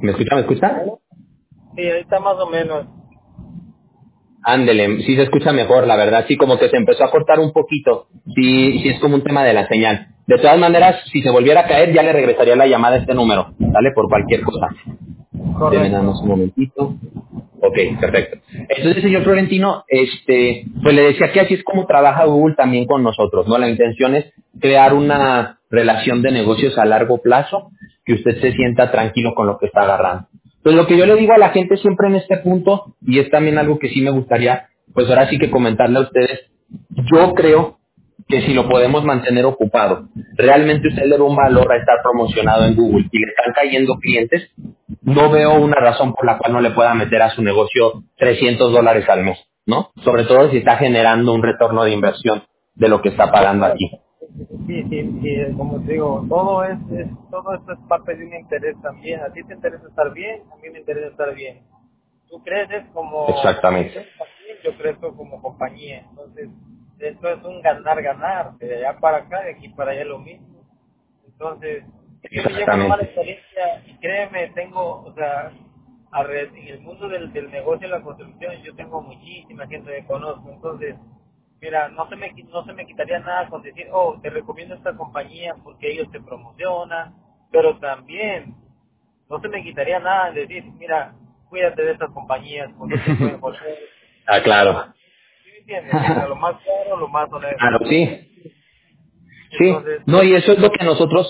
¿Me escucha? ¿Me escucha? Sí, ahorita más o menos. Ándele, sí se escucha mejor, la verdad, sí, como que se empezó a cortar un poquito, sí es como un tema de la señal. De todas maneras, si se volviera a caer, ya le regresaría la llamada a este número, ¿vale? Por cualquier cosa. Deme nada más un Correcto. momentito. Ok, perfecto. Entonces, señor Florentino, pues le decía que así es como trabaja Google también con nosotros, ¿no? La intención es crear una relación de negocios a largo plazo, que usted se sienta tranquilo con lo que está agarrando. Pues lo que yo le digo a la gente siempre en este punto, y es también algo que sí me gustaría, pues ahora sí que comentarle a ustedes, yo creo que si lo podemos mantener ocupado, realmente usted le da un valor a estar promocionado en Google y le están cayendo clientes, no veo una razón por la cual no le pueda meter a su negocio $300 al mes, ¿no? Sobre todo si está generando un retorno de inversión de lo que está pagando aquí. Sí, como te digo, todo esto es parte de un interés también. A ti te interesa estar bien, a mí me interesa estar bien. Tú creces como Exactamente. empresa también, yo crezco como compañía. Entonces, esto es un ganar-ganar, de allá para acá, de aquí para allá lo mismo. Entonces, yo me llevo una mala Exactamente. experiencia y créeme, tengo, o sea, en el mundo del negocio y la construcción, yo tengo muchísima gente que conozco. Entonces, mira, no se me quitaría nada con decir, oh, te recomiendo esta compañía porque ellos te promocionan, pero también no se me quitaría nada en decir, mira, cuídate de estas compañías porque te pueden joder. Ah, claro. ¿Sí me entiendes? O sea, lo más claro, lo más Claro, honesto. sí. Sí. Entonces, No, y eso es lo que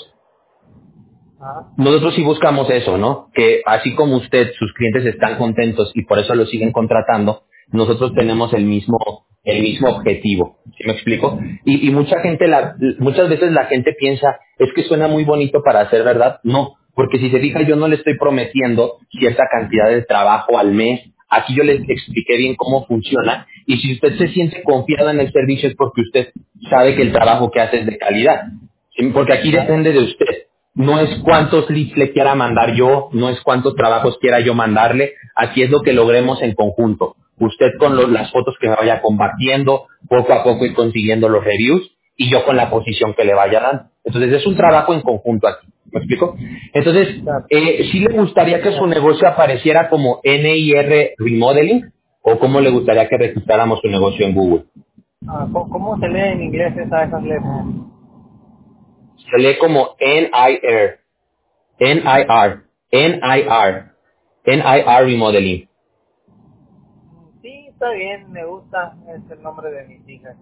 ajá, nosotros sí buscamos eso, ¿no? Que así como usted, sus clientes están contentos y por eso lo siguen contratando, nosotros tenemos el mismo objetivo. ¿Sí me explico? Y mucha gente, muchas veces la gente piensa, es que suena muy bonito para ser verdad. No, porque si se fija, yo no le estoy prometiendo cierta cantidad de trabajo al mes. Aquí yo les expliqué bien cómo funciona. Y si usted se siente confiado en el servicio es porque usted sabe que el trabajo que hace es de calidad. ¿Sí? Porque aquí claro, depende de usted. No es cuántos leads le quiera mandar yo, no es cuántos trabajos quiera yo mandarle, aquí es lo que logremos en conjunto. Usted con las fotos que me vaya compartiendo, poco a poco ir consiguiendo los reviews y yo con la posición que le vaya dando. Entonces es un trabajo en conjunto aquí, ¿me explico? Entonces, claro. ¿sí le gustaría que su negocio apareciera como NIR Remodeling o cómo le gustaría que registráramos su negocio en Google? ¿Cómo se lee en inglés esas letras? Se lee como NIR, NIR, NIR, NIR Remodeling. Sí, está bien, me gusta, es el nombre de mis hijas.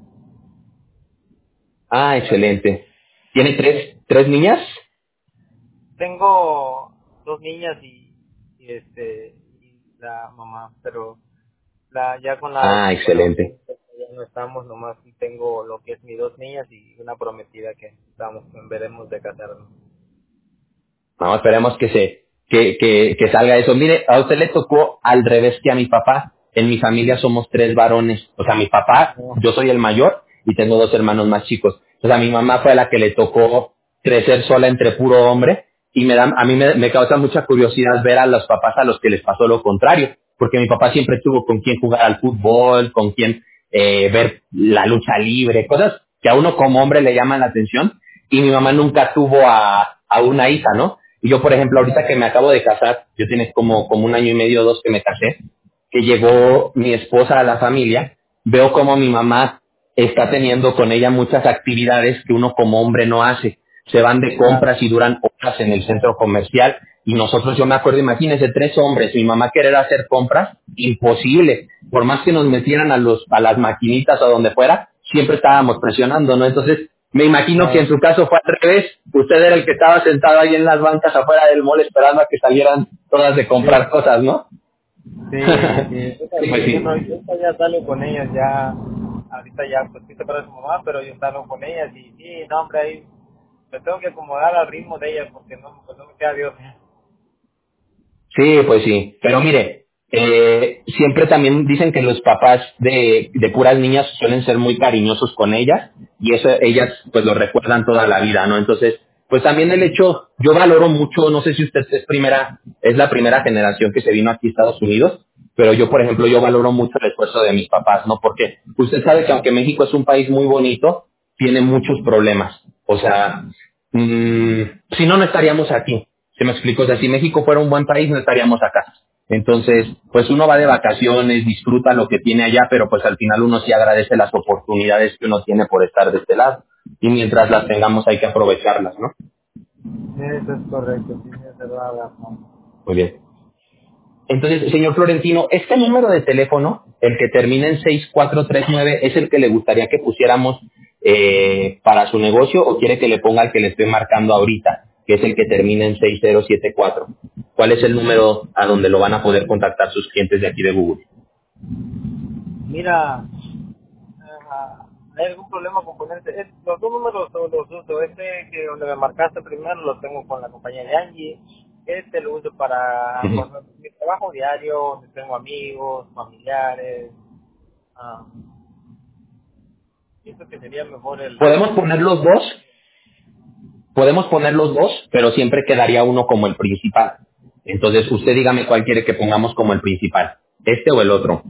Ah, excelente. ¿Tiene tres niñas? Tengo dos niñas y la mamá, pero ya con Ah, con la excelente. ya no estamos, nomás tengo lo que es mis dos niñas y una prometida que estamos, veremos de casarnos. No, esperemos que salga eso. Mire, a usted le tocó al revés que a mi papá. En mi familia somos tres varones. O sea, mi papá, No, yo soy el mayor y tengo dos hermanos más chicos. O sea, mi mamá fue la que le tocó crecer sola entre puro hombre y a mí me causa mucha curiosidad ver a los papás a los que les pasó lo contrario. Porque mi papá siempre tuvo con quién jugar al fútbol, con quién ver la lucha libre, cosas que a uno como hombre le llaman la atención. Y mi mamá nunca tuvo a una hija, ¿no? Y yo, por ejemplo, ahorita que me acabo de casar, yo tiene como un año y medio o dos que me casé, que llegó mi esposa a la familia, veo como mi mamá está teniendo con ella muchas actividades que uno como hombre no hace. Se van de claro, compras y duran horas en el centro comercial y nosotros, yo me acuerdo, imagínense, tres hombres, mi mamá querer hacer compras, imposible. Por más que nos metieran a las maquinitas o donde fuera, siempre estábamos presionando, ¿no? Entonces, me imagino que en claro. su caso fue al revés. Usted era el que estaba sentado ahí en las bancas afuera del mall esperando a que salieran todas de comprar Sí, cosas, ¿no? sí, yo Pues también, sí. yo ya salgo con ellas, ya, ahorita ya, pues sí se para su mamá, pero yo salgo con ellas y sí, no, hombre, ahí me tengo que acomodar al ritmo de ellas porque no, pues no me queda Dios. Sí, pues sí. Pero mire, siempre también dicen que los papás de puras niñas suelen ser muy cariñosos con ellas y eso ellas pues lo recuerdan toda la vida, ¿no? Entonces, pues también el hecho, yo valoro mucho, no sé si usted es la primera generación que se vino aquí a Estados Unidos, pero yo, por ejemplo, yo valoro mucho el esfuerzo de mis papás, ¿no? Porque usted sabe que aunque México es un país muy bonito, tiene muchos problemas. O sea, si no, no estaríamos aquí. ¿Se me explico? O sea, si México fuera un buen país, no estaríamos acá. Entonces, pues uno va de vacaciones, disfruta lo que tiene allá, pero pues al final uno sí agradece las oportunidades que uno tiene por estar de este lado. Y mientras las tengamos hay que aprovecharlas, ¿no? Eso es correcto, tienes toda la razón. Muy bien. Entonces, señor Florentino, este número de teléfono, el que termina en 6439, ¿es el que le gustaría que pusiéramos para su negocio o quiere que le ponga el que le estoy marcando ahorita, que es el que termina en 6074? ¿Cuál es el número a donde lo van a poder contactar sus clientes de aquí de Google? Mira, ¿hay algún problema con ponerte? Los dos números los uso. Este que donde me marcaste primero lo tengo con la compañía de Angie. Este lo uso para Ujú. mi trabajo diario, donde tengo amigos, familiares. Ah, pienso que sería mejor Podemos poner los dos, pero siempre quedaría uno como el principal. Entonces, usted dígame cuál quiere que pongamos como el principal, este o el otro.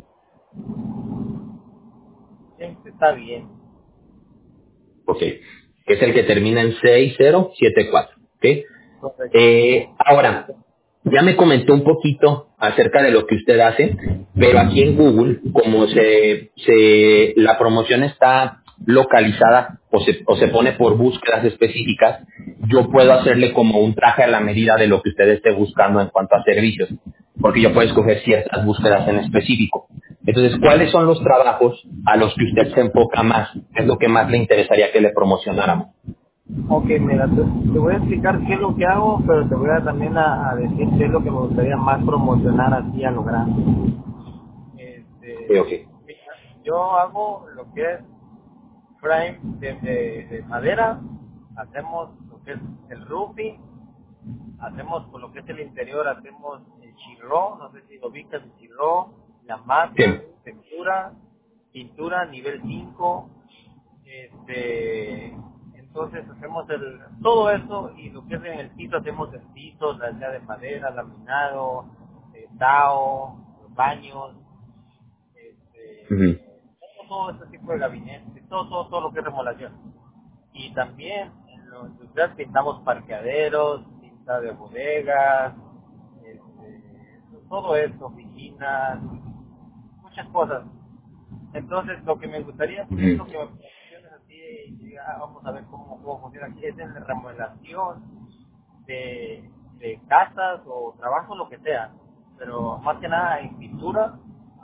Este está bien. Ok, que es el que termina en 6074. ¿Ok? Correcto. Ahora, ya me comentó un poquito acerca de lo que usted hace, pero aquí en Google, como la promoción está localizada o se pone por búsquedas específicas, yo puedo hacerle como un traje a la medida de lo que usted esté buscando en cuanto a servicios, porque yo puedo escoger ciertas búsquedas en específico. Entonces, ¿cuáles son los trabajos a los que usted se enfoca más? ¿Qué es lo que más le interesaría que le promocionáramos? Ok, mira, te voy a explicar qué es lo que hago, pero te voy a también a decir qué es lo que me gustaría más promocionar así a lo grande. Sí, ok. Mira, yo hago lo que es frame de madera, hacemos lo que es el roofing, hacemos por lo que es el interior, hacemos el chirró, no sé si lo ubicas, el chirró, la Sí. masa, textura, pintura nivel 5, entonces hacemos todo eso y lo que es en el piso hacemos el piso, ya sea de madera, laminado, tao, baños, Ujú. todo ese tipo de gabinete, todo lo que es remodelación. Y también en los industriales pintamos parqueaderos, pinta de bodegas, todo eso, oficinas, muchas cosas. Entonces lo que me gustaría hacer, Ujú. lo que me promociones así, y diga, vamos a ver cómo funciona aquí, es en la remodelación de casas o trabajo, lo que sea. Pero más que nada en pintura,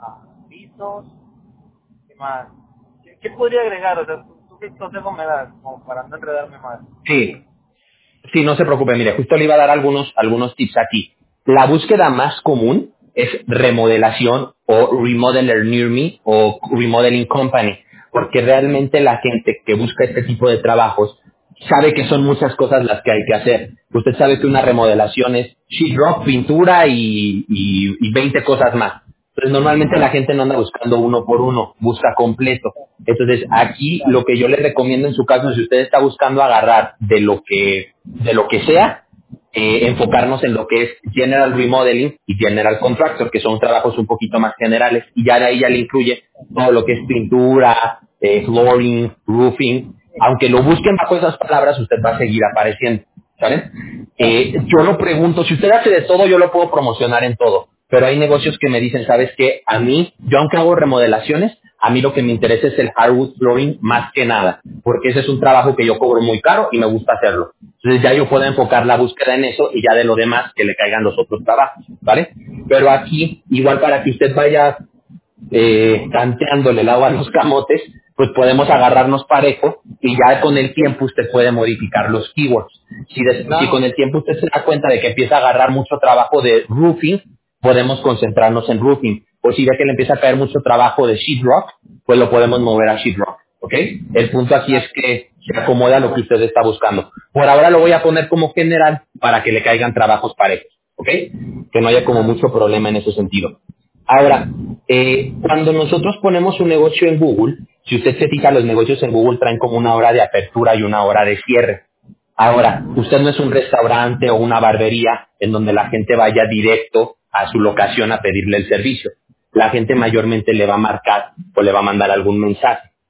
pisos, ¿qué más? ¿Qué podría agregar? O sea, ¿tú qué consejo me das como para no enredarme más? Sí, sí, no se preocupe. Mire, justo le iba a dar algunos tips aquí. La búsqueda más común es remodelación o remodeler near me o remodeling company, porque realmente la gente que busca este tipo de trabajos sabe que son muchas cosas las que hay que hacer. Usted sabe que una remodelación es sheetrock, pintura y 20 cosas más. Entonces normalmente la gente no anda buscando uno por uno, busca completo. Entonces aquí lo que yo le recomiendo en su caso, si usted está buscando agarrar de lo que sea, enfocarnos en lo que es General Remodeling y General Contractor, que son trabajos un poquito más generales, y ya de ahí ya le incluye todo lo que es pintura, flooring, roofing. Aunque lo busquen bajo esas palabras, usted va a seguir apareciendo, ¿saben? Yo lo pregunto, si usted hace de todo, yo lo puedo promocionar en todo, pero hay negocios que me dicen, ¿sabes qué? A mí, yo aunque hago remodelaciones, a mí lo que me interesa es el hardwood flooring más que nada, porque ese es un trabajo que yo cobro muy caro y me gusta hacerlo. Entonces ya yo puedo enfocar la búsqueda en eso y ya de lo demás que le caigan los otros trabajos, ¿vale? Pero aquí, igual para que usted vaya tanteándole el agua a los camotes, pues podemos agarrarnos parejo y ya con el tiempo usted puede modificar los keywords. Si con Claro, el tiempo usted se da cuenta de que empieza a agarrar mucho trabajo de roofing, podemos concentrarnos en roofing. O si ve que le empieza a caer mucho trabajo de sheetrock, pues lo podemos mover a sheetrock. ¿Ok? El punto aquí es que se acomoda a lo que usted está buscando. Por ahora lo voy a poner como general para que le caigan trabajos parejos. ¿Ok? Que no haya como mucho problema en ese sentido. Ahora, cuando nosotros ponemos un negocio en Google, si usted se fija, los negocios en Google traen como una hora de apertura y una hora de cierre. Ahora, usted no es un restaurante o una barbería en donde la gente vaya directo a su locación a pedirle el servicio. La gente mayormente le va a marcar o le va a mandar algún mensaje.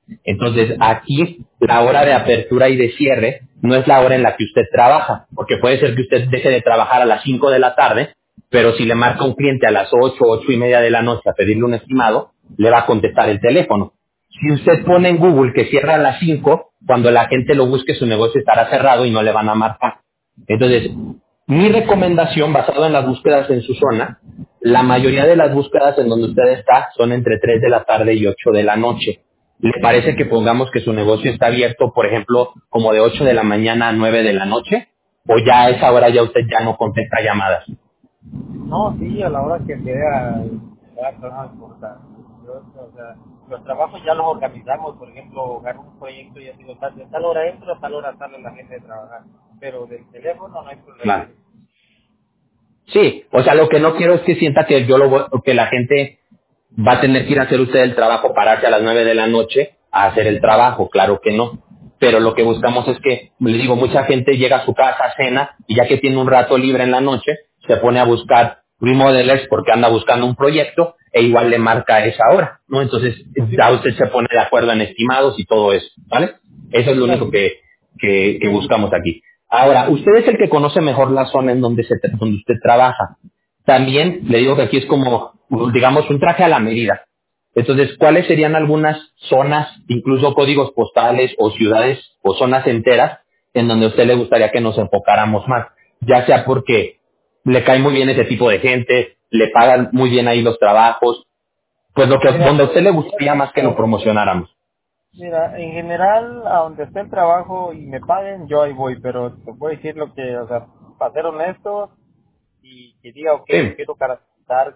Entonces, aquí la hora de apertura y de cierre no es la hora en la que usted trabaja, porque puede ser que usted deje de trabajar a las 5 de la tarde, pero si le marca un cliente a las 8, 8 y media de la noche a pedirle un estimado, le va a contestar el teléfono. Si usted pone en Google que cierra a las 5, cuando la gente lo busque, su negocio estará cerrado y no le van a marcar. Entonces, mi recomendación, basada en las búsquedas en su zona, la mayoría de las búsquedas en donde usted está son entre 3 de la tarde y 8 de la noche. ¿Le parece que pongamos que su negocio está abierto, por ejemplo, como de 8 de la mañana a 9 de la noche? ¿O ya a esa hora ya usted ya no contesta llamadas? No, sí, a la hora que sea, ya no importa. O sea, los trabajos ya los organizamos, por ejemplo, agarro un proyecto y así lo tal, de tal hora entro, a tal hora sale la gente de trabajar. Pero del teléfono no hay problema. Claro. Sí, o sea, lo que no quiero es que sienta que que la gente va a tener que ir a hacer usted el trabajo, pararse a las 9 de la noche a hacer el trabajo, claro que no. Pero lo que buscamos es que, le digo, mucha gente llega a su casa, cena, y ya que tiene un rato libre en la noche, se pone a buscar remodelers porque anda buscando un proyecto, e igual le marca a esa hora, ¿no? Entonces, ya usted se pone de acuerdo en estimados y todo eso, ¿vale? Eso es lo único que buscamos aquí. Ahora, usted es el que conoce mejor la zona en donde donde usted trabaja. También le digo que aquí es como, digamos, un traje a la medida. Entonces, ¿cuáles serían algunas zonas, incluso códigos postales o ciudades o zonas enteras en donde a usted le gustaría que nos enfocáramos más? Ya sea porque le cae muy bien ese tipo de gente, le pagan muy bien ahí los trabajos, pues donde a usted le gustaría más que lo promocionáramos. Mira, en general, a donde esté el trabajo y me paguen, yo ahí voy, pero te puedo decir lo que, o sea, para ser honesto, y que diga, ok, yo Sí. quiero garantizar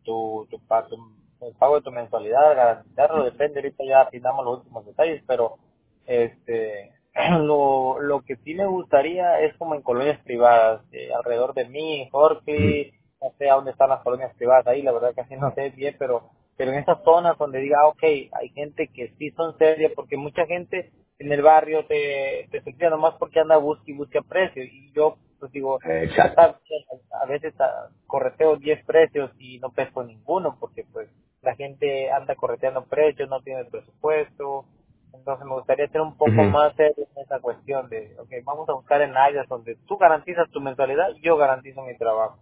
el pago de tu mensualidad, garantizarlo, depende, ahorita ya afinamos los últimos detalles, pero este lo que sí me gustaría es como en colonias privadas, alrededor de mí, Jorge, no sé a dónde están las colonias privadas ahí, la verdad casi no sé bien, pero en esas zonas donde diga, ok, hay gente que sí son serias, porque mucha gente en el barrio te suicida nomás porque anda busca y busca precios, y yo pues digo, Exacto. a veces correteo 10 precios y no pesco ninguno, porque pues la gente anda correteando precios, no tiene el presupuesto, entonces me gustaría ser un poco Ujú. más serio en esa cuestión de, ok, vamos a buscar en áreas donde tú garantizas tu mensualidad y yo garantizo mi trabajo.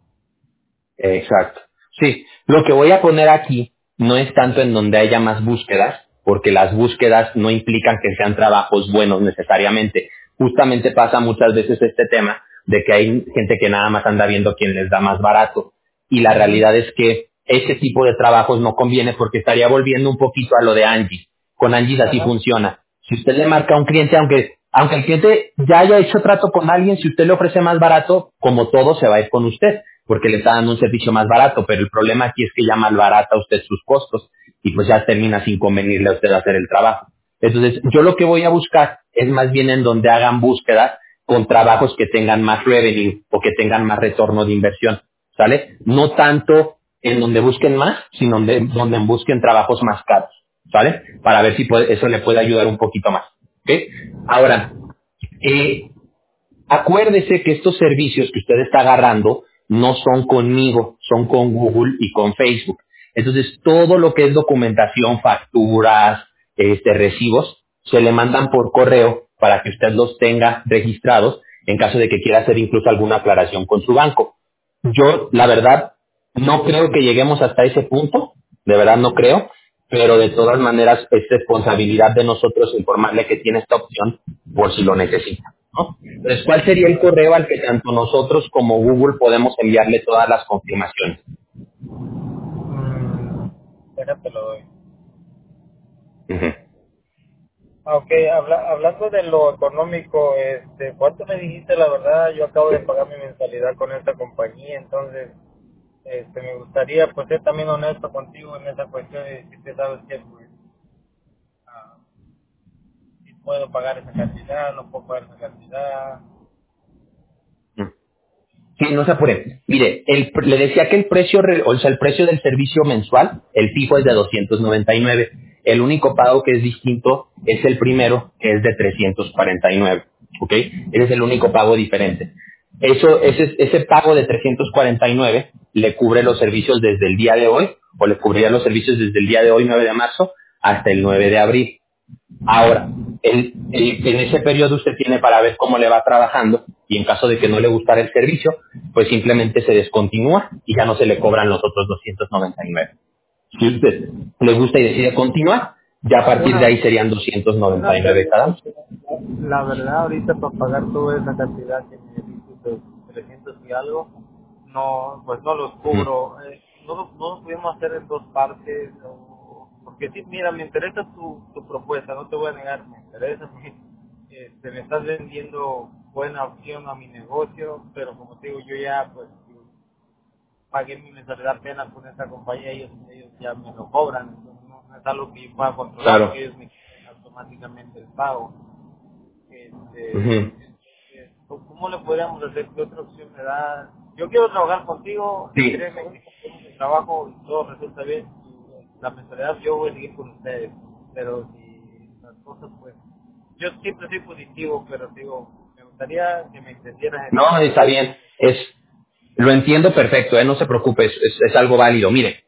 Exacto. Sí, lo que voy a poner aquí no es tanto en donde haya más búsquedas, porque las búsquedas no implican que sean trabajos buenos necesariamente. Justamente pasa muchas veces este tema de que hay gente que nada más anda viendo quién les da más barato. Y la Ujú. realidad es que ese tipo de trabajos no conviene porque estaría volviendo un poquito a lo de Angie. Con Angie así Ajá. funciona. Si usted le marca a un cliente, aunque el cliente ya haya hecho trato con alguien, si usted le ofrece más barato, como todo se va a ir con usted, porque le está dando un servicio más barato, pero el problema aquí es que ya malbarata usted sus costos y pues ya termina sin convenirle a usted hacer el trabajo. Entonces, yo lo que voy a buscar es más bien en donde hagan búsquedas con trabajos que tengan más revenue o que tengan más retorno de inversión, ¿sale? No tanto en donde busquen más, sino donde busquen trabajos más caros, ¿sale? Para ver si eso le puede ayudar un poquito más, ¿ok? Ahora, eh, acuérdese que estos servicios que usted está agarrando no son conmigo, son con Google y con Facebook. Entonces, todo lo que es documentación, facturas, recibos, se le mandan por correo para que usted los tenga registrados en caso de que quiera hacer incluso alguna aclaración con su banco. Yo, la verdad, no creo que lleguemos hasta ese punto, de verdad no creo, pero de todas maneras es responsabilidad de nosotros informarle que tiene esta opción por si lo necesita, ¿no? Entonces, ¿cuál sería el correo al que tanto nosotros como Google podemos enviarle todas las confirmaciones? Déjate lo doy. Ujú. Ok, hablando de lo económico, ¿cuánto me dijiste? La verdad, yo acabo de pagar mi mensualidad con esta compañía, entonces me gustaría pues ser también honesto contigo en esa cuestión y decirte, sabes que pues, ah, si puedo pagar esa cantidad, no puedo pagar esa cantidad. Sí, no se apure. Mire, le decía que el precio, o sea, el precio del servicio mensual, el fijo es de 299. El único pago que es distinto es el primero, que es de 349. ¿Ok? Ese es el único pago diferente. Ese pago de 349 le cubre los servicios desde el día de hoy, o le cubriría los servicios desde el día de hoy, 9 de marzo, hasta el 9 de abril. Ahora, en ese periodo usted tiene para ver cómo le va trabajando y en caso de que no le gustara el servicio, pues simplemente se descontinúa y ya no se le cobran los otros 299. Si usted le gusta y decide continuar, ya a partir de Una, ahí serían una 299 cada pregunta, mes. la verdad ahorita para pagar toda esa cantidad que me dices de 300 y algo, no, pues no los Ujú. cubro. No lo pudimos hacer en dos partes, porque sí, mira, me interesa tu propuesta, no te voy a negar, me interesa, me estás vendiendo buena opción a mi negocio, pero como te digo, yo ya pues pagué mi mensualidad apenas con esta compañía, ellos ya me lo cobran, entonces no es algo que yo pueda controlar, Claro. porque ellos me quitan automáticamente el pago. Ujú. ¿Cómo le podríamos hacer? ¿Qué otra opción me da? Yo quiero trabajar contigo y Sí. créeme que con el trabajo y todo resulta bien. La mensualidad yo voy a seguir con ustedes, pero si las cosas pues... Yo siempre soy positivo, pero digo, me gustaría que me entendieras en No, eso. está bien. Lo entiendo perfecto, no se preocupe, es algo válido. Mire,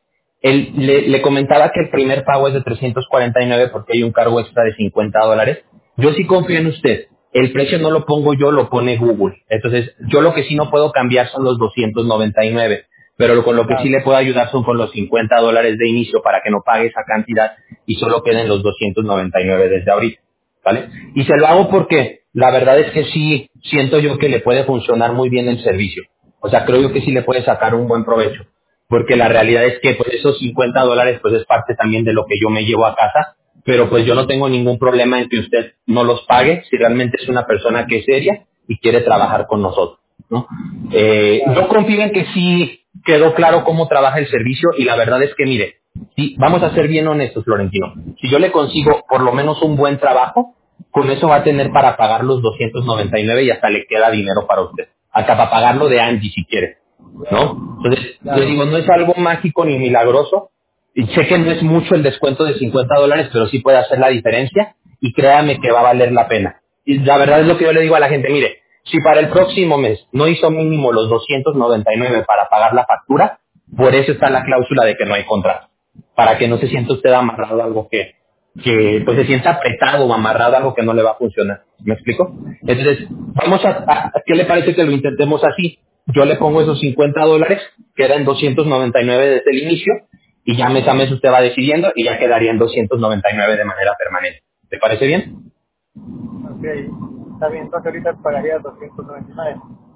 le comentaba que el primer pago es de 349 porque hay un cargo extra de $50. Yo sí confío en usted. El precio no lo pongo yo, lo pone Google. Entonces, yo lo que sí no puedo cambiar son los 299, pero con lo que sí Claro, le puedo ayudar son con los $50 de inicio para que no pague esa cantidad y solo queden los 299 desde ahorita. ¿Vale? Y se lo hago porque la verdad es que sí siento yo que le puede funcionar muy bien el servicio. O sea, creo yo que sí le puede sacar un buen provecho. Porque la realidad es que pues esos $50 pues es parte también de lo que yo me llevo a casa, pero pues yo no tengo ningún problema en que usted no los pague si realmente es una persona que es seria y quiere trabajar con nosotros, ¿no? Yo claro. confío en que sí quedó claro cómo trabaja el servicio y la verdad es que mire, sí, vamos a ser bien honestos, Florentino. Si yo le consigo por lo menos un buen trabajo, con eso va a tener para pagar los 299 y hasta le queda dinero para usted. Hasta para pagarlo de Angie si quiere, ¿no? Entonces, le Claro. digo, no es algo mágico ni milagroso. Y sé que no es mucho el descuento de $50, pero sí puede hacer la diferencia y créame que va a valer la pena. Y la verdad es lo que yo le digo a la gente, mire, si para el próximo mes no hizo mínimo los 299 para pagar la factura, por eso está la cláusula de que no hay contrato, para que no se sienta usted amarrado a algo que pues se sienta apretado o amarrado a algo que no le va a funcionar. ¿Me explico? Entonces, vamos ¿qué le parece que lo intentemos así? Yo le pongo esos $50, quedan 299 desde el inicio, y ya mes a mes usted va decidiendo y ya quedarían 299 de manera permanente. ¿Te parece bien? Ok, está bien, entonces ahorita pagaría 299.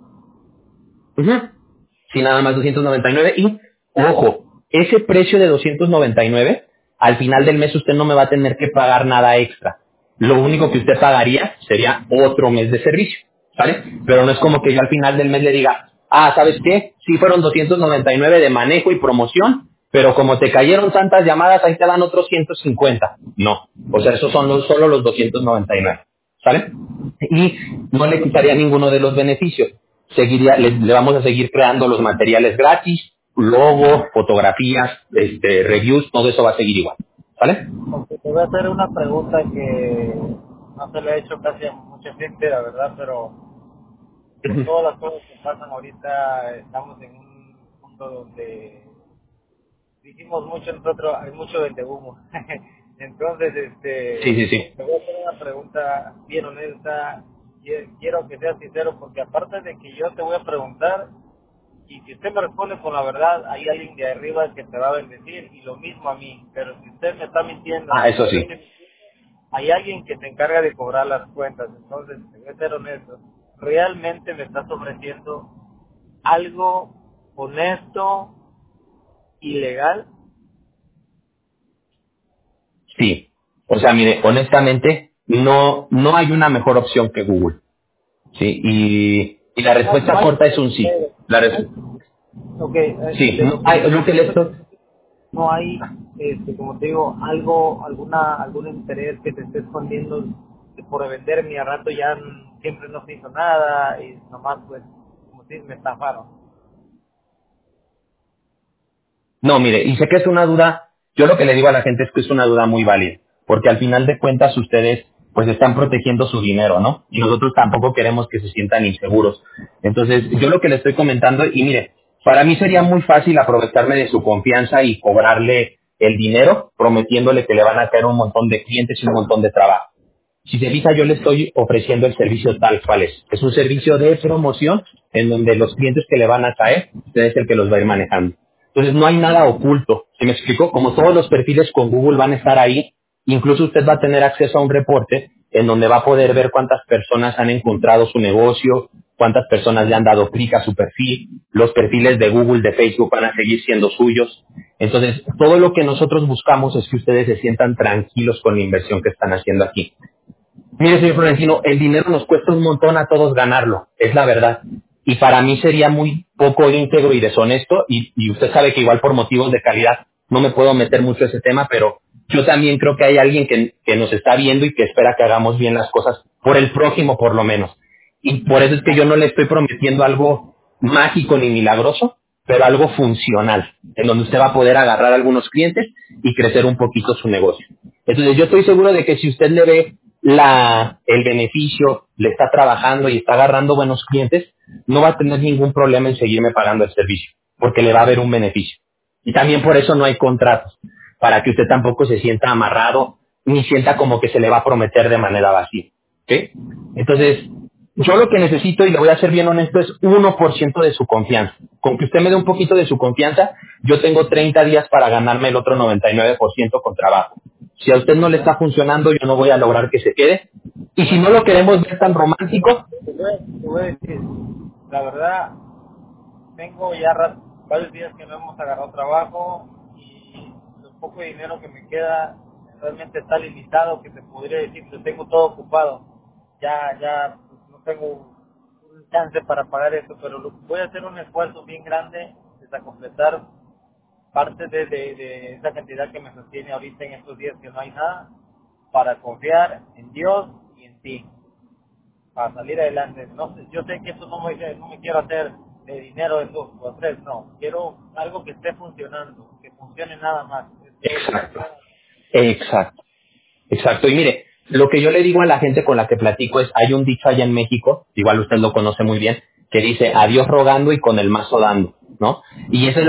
Ujú. Sí, nada más 299 y, ojo, ese precio de 299, al final del mes usted no me va a tener que pagar nada extra. Lo único que usted pagaría sería otro mes de servicio, ¿vale? Pero no es como que yo al final del mes le diga, ¿sabes qué? Sí fueron 299 de manejo y promoción, pero como te cayeron tantas llamadas, ahí te dan otros 150. No, o sea, esos son solo los 299, ¿sale? Y no le quitaría ninguno de los beneficios. Le vamos a seguir creando los materiales gratis, logo, fotografías, reviews, todo eso va a seguir igual. ¿Vale? Ok, te voy a hacer una pregunta que no se le he hecho casi a mucha gente, la verdad, pero por todas las cosas que pasan ahorita, estamos en un mundo donde dijimos mucho nosotros, hay mucho vende humo. Entonces, Sí, sí, sí. te voy a hacer una pregunta bien honesta. Quiero que seas sincero, porque aparte de que yo te voy a preguntar, y si usted me responde con la verdad, hay alguien de arriba que te va a bendecir, y lo mismo a mí. Pero si usted me está mintiendo, o Eso yo sí. estoy mintiendo, hay alguien que se encarga de cobrar las cuentas. Entonces, te voy a ser honesto. ¿Realmente me estás ofreciendo algo honesto y legal? Sí. O sea, mire, honestamente, no hay una mejor opción que Google. Sí. Y la No respuesta hay, corta es un sí. ok, Sí. de No lo que hay, lo que le estoy- no hay, como te digo, algún interés que te esté escondiendo por venderme y a rato ya siempre no se hizo nada y nomás pues, como si me estafaron. No, mire, y sé que es una duda, yo lo que le digo a la gente es que es una duda muy válida, porque al final de cuentas ustedes pues están protegiendo su dinero, ¿no? Y nosotros tampoco queremos que se sientan inseguros. Entonces, yo lo que le estoy comentando, y mire, para mí sería muy fácil aprovecharme de su confianza y cobrarle el dinero prometiéndole que le van a caer un montón de clientes y un montón de trabajo. Si se fija, yo le estoy ofreciendo el servicio tal cual es. Es un servicio de promoción en donde los clientes que le van a caer, usted es el que los va a ir manejando. Entonces no hay nada oculto. ¿Sí me explico? Como todos los perfiles con Google van a estar ahí, incluso usted va a tener acceso a un reporte en donde va a poder ver cuántas personas han encontrado su negocio, cuántas personas le han dado clic a su perfil, los perfiles de Google, de Facebook van a seguir siendo suyos. Entonces, todo lo que nosotros buscamos es que ustedes se sientan tranquilos con la inversión que están haciendo aquí. Mire, señor Florentino, el dinero nos cuesta un montón a todos ganarlo, es la verdad. Y para mí sería muy poco íntegro y deshonesto, y usted sabe que igual por motivos de calidad no me puedo meter mucho a ese tema, pero yo también creo que hay alguien que nos está viendo y que espera que hagamos bien las cosas por el prójimo por lo menos. Y por eso es que yo no le estoy prometiendo algo mágico ni milagroso, pero algo funcional, en donde usted va a poder agarrar a algunos clientes y crecer un poquito su negocio. Entonces yo estoy seguro de que si usted le ve el beneficio, le está trabajando y está agarrando buenos clientes, no va a tener ningún problema en seguirme pagando el servicio, porque le va a haber un beneficio. Y también por eso no hay contratos, para que usted tampoco se sienta amarrado, ni sienta como que se le va a prometer de manera vacía. ¿Sí? Entonces, yo lo que necesito, y le voy a ser bien honesto, es 1% de su confianza. Con que usted me dé un poquito de su confianza, yo tengo 30 días para ganarme el otro 99% con trabajo. Si a usted no le está funcionando, yo no voy a lograr que se quede. Y si no lo queremos ver tan romántico, Te voy a decir, la verdad, tengo ya varios días que no hemos agarrado trabajo y el poco dinero que me queda realmente está limitado, que te podría decir, lo tengo todo ocupado. Ya pues, no tengo un chance para pagar esto, pero voy a hacer un esfuerzo bien grande hasta completar parte de esa cantidad que me sostiene ahorita en estos días que no hay nada, para confiar en Dios y en ti, para salir adelante. No sé, yo sé que esto no me quiero hacer de dinero de 2 o 3, no. Quiero algo que esté funcionando, que funcione nada más. Es lo que exacto, quiero. exacto, exacto. Y mire, lo que yo le digo a la gente con la que platico es, hay un dicho allá en México, igual usted lo conoce muy bien, que dice, a Dios rogando y con el mazo dando, ¿no? Y esa es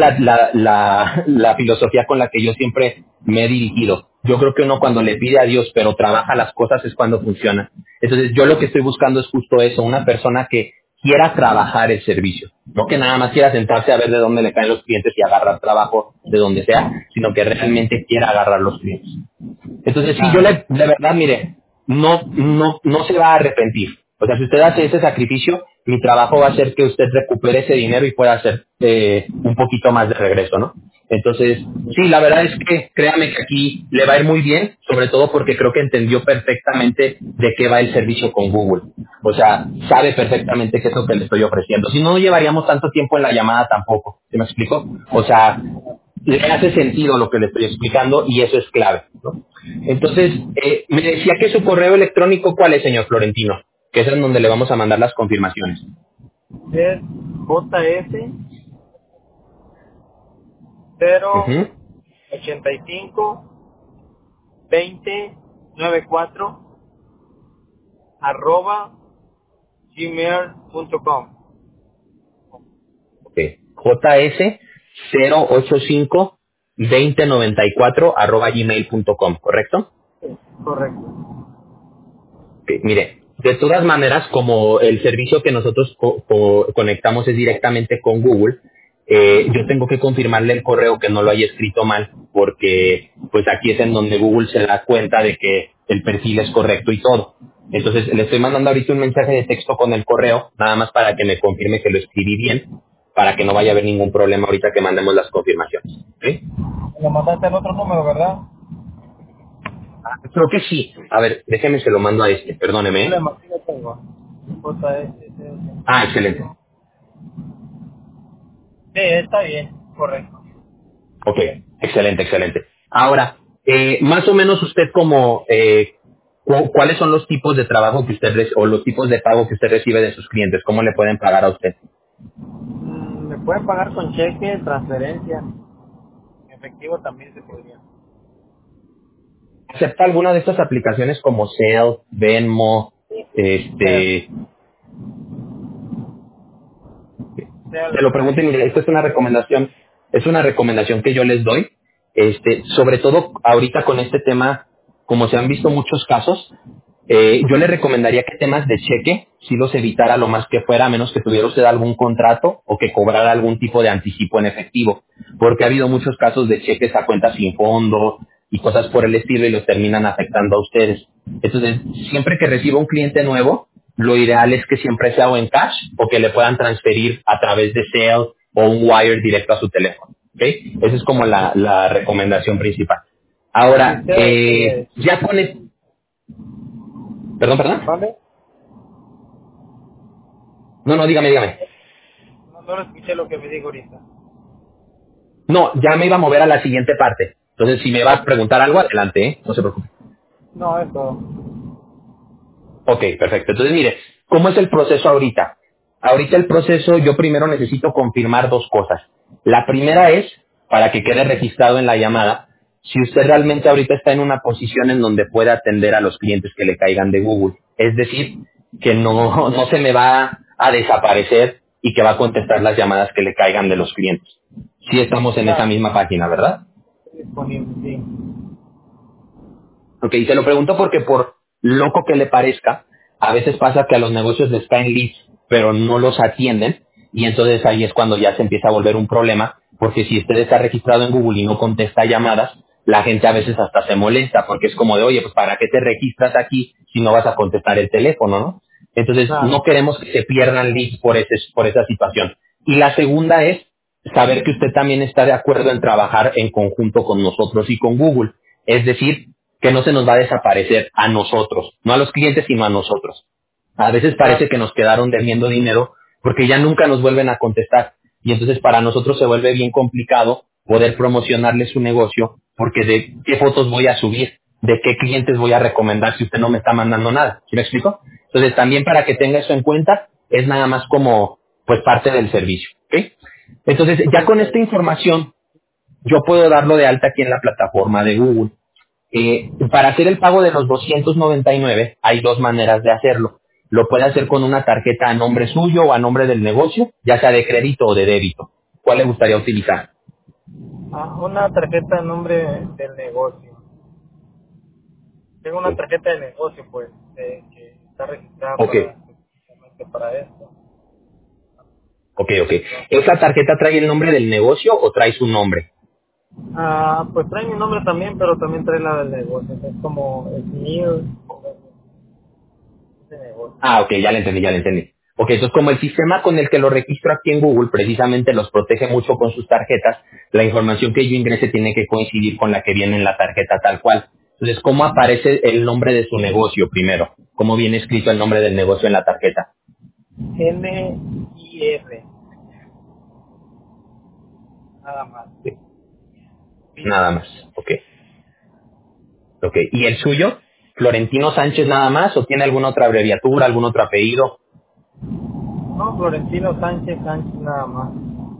la filosofía con la que yo siempre me he dirigido. Yo creo que uno cuando le pide a Dios, pero trabaja las cosas, es cuando funciona. Entonces, yo lo que estoy buscando es justo eso, una persona que quiera trabajar el servicio, no que nada más quiera sentarse a ver de dónde le caen los clientes y agarrar trabajo de donde sea, sino que realmente quiera agarrar los clientes. Entonces, sí, yo de verdad, mire, no se va a arrepentir. O sea, si usted hace ese sacrificio, mi trabajo va a ser que usted recupere ese dinero y pueda hacer un poquito más de regreso, ¿no? Entonces, sí, la verdad es que créame que aquí le va a ir muy bien, sobre todo porque creo que entendió perfectamente de qué va el servicio con Google. O sea, sabe perfectamente qué es lo que le estoy ofreciendo. Si no, no llevaríamos tanto tiempo en la llamada tampoco. ¿Se me explico? O sea, le hace sentido lo que le estoy explicando y eso es clave, ¿no? Entonces, me decía que su correo electrónico, ¿cuál es, señor Florentino? Que es en donde le vamos a mandar las confirmaciones. Es JS Ujú. 085 2094 arroba gmail.com. Ok. JS 085 2094 arroba gmail.com, ¿correcto? Correcto. Mire, de todas maneras, como el servicio que nosotros conectamos es directamente con Google, yo tengo que confirmarle el correo que no lo haya escrito mal, porque pues aquí es en donde Google se da cuenta de que el perfil es correcto y todo. Entonces, le estoy mandando ahorita un mensaje de texto con el correo, nada más para que me confirme que lo escribí bien, para que no vaya a haber ningún problema ahorita que mandemos las confirmaciones. ¿Sí? Lo mandaste al otro número, ¿verdad? Creo que sí. A ver, déjeme se lo mando a este, perdóneme. ¿Eh? Problema, sí lo tengo. JS. Ah, excelente. Sí, está bien, correcto. Ok, excelente, excelente. Ahora, más o menos usted como, ¿cuáles son los tipos de trabajo que usted, o los tipos de pago que usted recibe de sus clientes? ¿Cómo le pueden pagar a usted? Me pueden pagar con cheque, transferencia, en efectivo también se podría. ¿Acepta alguna de estas aplicaciones como Zelle, Venmo, Sea, este, sea, te lo pregunto y mire, esto es una recomendación que yo les doy. Sobre todo ahorita con este tema, como se han visto muchos casos, yo le recomendaría que temas de cheque si los evitara lo más que fuera, a menos que tuviera usted algún contrato o que cobrara algún tipo de anticipo en efectivo, porque ha habido muchos casos de cheques a cuentas sin fondo y cosas por el estilo y los terminan afectando a ustedes. Entonces, siempre que reciba un cliente nuevo, lo ideal es que siempre sea o en cash o que le puedan transferir a través de Zelle o un wire directo a su teléfono. ¿Ok? Esa es como la recomendación principal. Ahora, Usted, ya pone... Perdón. ¿vale? No, dígame. No lo escuché lo que me dijo ahorita. No, ya me iba a mover a la siguiente parte. Entonces, si me va a preguntar algo, adelante, ¿eh? No se preocupe. No, eso. Ok, perfecto. Entonces, mire, ¿cómo es el proceso ahorita? Ahorita el proceso, yo primero necesito confirmar dos cosas. La primera es, para que quede registrado en la llamada, si usted realmente ahorita está en una posición en donde puede atender a los clientes que le caigan de Google. Es decir, que no se me va a desaparecer y que va a contestar las llamadas que le caigan de los clientes. Sí estamos en esa Claro, misma página, ¿verdad? estoy disponible, sí. Ok, y se lo pregunto porque por loco que le parezca, a veces pasa que a los negocios les caen leads, pero no los atienden, y entonces ahí es cuando ya se empieza a volver un problema, porque si usted está registrado en Google y no contesta llamadas, la gente a veces hasta se molesta, porque es como de, oye, pues ¿para qué te registras aquí si no vas a contestar el teléfono, no? Entonces, no Claro. queremos que se pierdan leads por esa situación. Y la segunda es saber que usted también está de acuerdo en trabajar en conjunto con nosotros y con Google. Es decir, que no se nos va a desaparecer a nosotros, no a los clientes, sino a nosotros. A veces parece Claro. que nos quedaron debiendo dinero porque ya nunca nos vuelven a contestar. Y entonces para nosotros se vuelve bien complicado poder promocionarle su negocio porque de qué fotos voy a subir, de qué clientes voy a recomendar si usted no me está mandando nada. ¿Sí me explico? Entonces también para que tenga eso en cuenta es nada más como pues parte del servicio. ¿Ok? Entonces ya con esta información yo puedo darlo de alta aquí en la plataforma de Google. Para hacer el pago de los 299 hay dos maneras de hacerlo. Lo puede hacer con una tarjeta a nombre suyo o a nombre del negocio, ya sea de crédito o de débito. ¿Cuál le gustaría utilizar? Una tarjeta en nombre del negocio. Tengo una Sí. tarjeta de negocio, pues, que está registrada Ok, específicamente para esto. ok. Entonces, ¿Esa tarjeta trae el nombre del negocio o trae su nombre? pues trae mi nombre también, pero también trae la del negocio. Es como el mío de negocio. Ah, ok, ya le entendí. Ok, entonces como el sistema con el que lo registro aquí en Google precisamente los protege mucho con sus tarjetas, la información que yo ingrese tiene que coincidir con la que viene en la tarjeta tal cual. Entonces, ¿cómo aparece el nombre de su negocio primero? ¿Cómo viene escrito el nombre del negocio en la tarjeta? NIR, nada más. Sí, nada Visa. más. Ok. ¿Y el suyo? ¿Florentino Sánchez nada más o tiene alguna otra abreviatura, algún otro apellido? No, Florentino Sánchez nada más.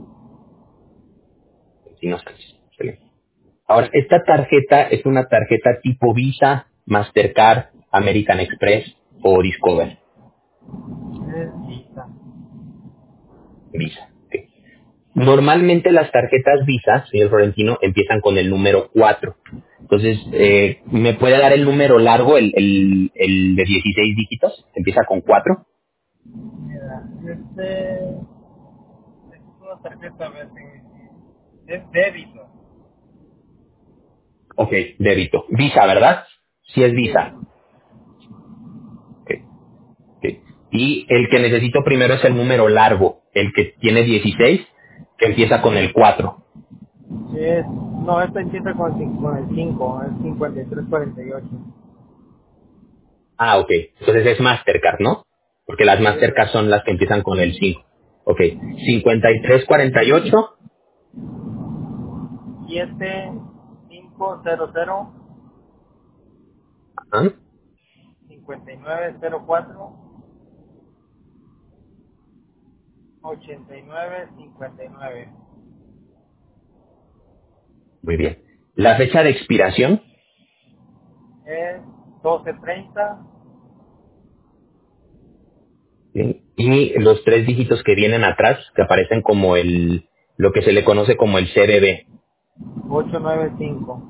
Florentino Sánchez. Excelente. Ahora, esta tarjeta es una tarjeta tipo Visa, Mastercard, American Express o Discover. Es Visa. Visa. Ok. Normalmente las tarjetas Visa, señor Florentino, empiezan con el número 4. Entonces, ¿me puede dar el número largo, el de 16 dígitos? Empieza con 4. Mira, es una tarjeta, a ver, es débito. Ok, débito. Visa, ¿verdad? Sí es Sí. Visa. Ok, ok. Y el que necesito primero es el número largo, el que tiene 16, que empieza con el 4. No, esta empieza con el 5, es 5348. Ah, ok. Entonces es Mastercard, ¿no? Porque las Sí, esa es Mastercard son las que empiezan con el 5. Ok. 5348. 7500 Ajá. 5904 8959. Muy bien. La fecha de expiración, Es 1230. ¿sí? Y los tres dígitos que vienen atrás, que aparecen como lo que se le conoce como el CBB. 895.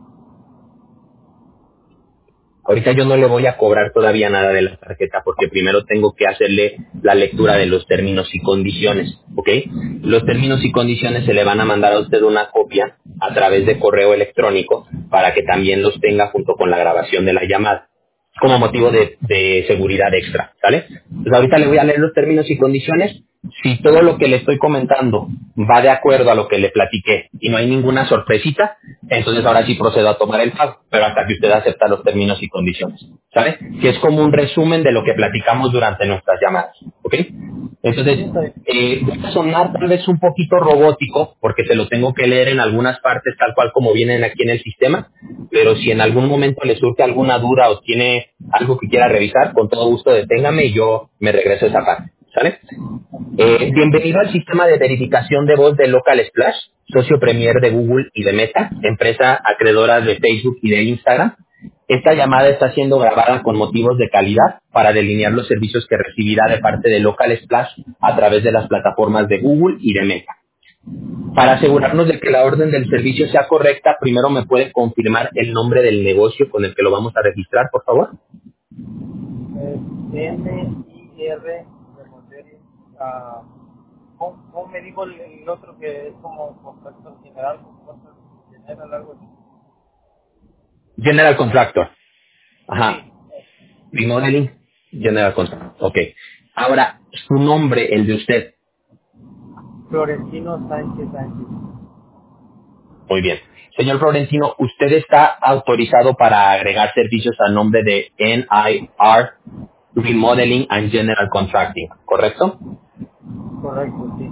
Ahorita yo no le voy a cobrar todavía nada de la tarjeta porque primero tengo que hacerle la lectura de los términos y condiciones, ¿ok? Los términos y condiciones se le van a mandar a usted una copia a través de correo electrónico para que también los tenga junto con la grabación de la llamada como motivo de seguridad extra, ¿sale? Entonces ahorita le voy a leer los términos y condiciones. Si todo lo que le estoy comentando va de acuerdo a lo que le platiqué y no hay ninguna sorpresita, entonces ahora sí procedo a tomar el pago, pero hasta que usted acepta los términos y condiciones, ¿sale? Que es como un resumen de lo que platicamos durante nuestras llamadas, ¿ok? Entonces, Sí, está bien. va a sonar tal vez un poquito robótico, porque se lo tengo que leer en algunas partes tal cual como vienen aquí en el sistema, pero si en algún momento le surge alguna duda o tiene algo que quiera revisar, con todo gusto deténgame y yo me regreso a esa parte, ¿sale? Bienvenido al sistema de verificación de voz de Local Splash, socio premier de Google y de Meta, empresa acreedora de Facebook y de Instagram. Esta llamada está siendo grabada con motivos de calidad para delinear los servicios que recibirá de parte de Local Splash a través de las plataformas de Google y de Meta. Para asegurarnos de que la orden del servicio sea correcta, primero me puede confirmar el nombre del negocio con el que lo vamos a registrar, por favor. MIR Remodeling. ¿Cómo me dijo el otro que es como contacto general, contacto general, algo así? General Contractor. Ajá. Sí, Remodeling, General Contractor. Ok. Ahora, su nombre, el de usted. Florentino Sánchez Sánchez. Muy bien. Señor Florentino, usted está autorizado para agregar servicios a nombre de NIR Remodeling and General Contracting, ¿correcto? Correcto, sí.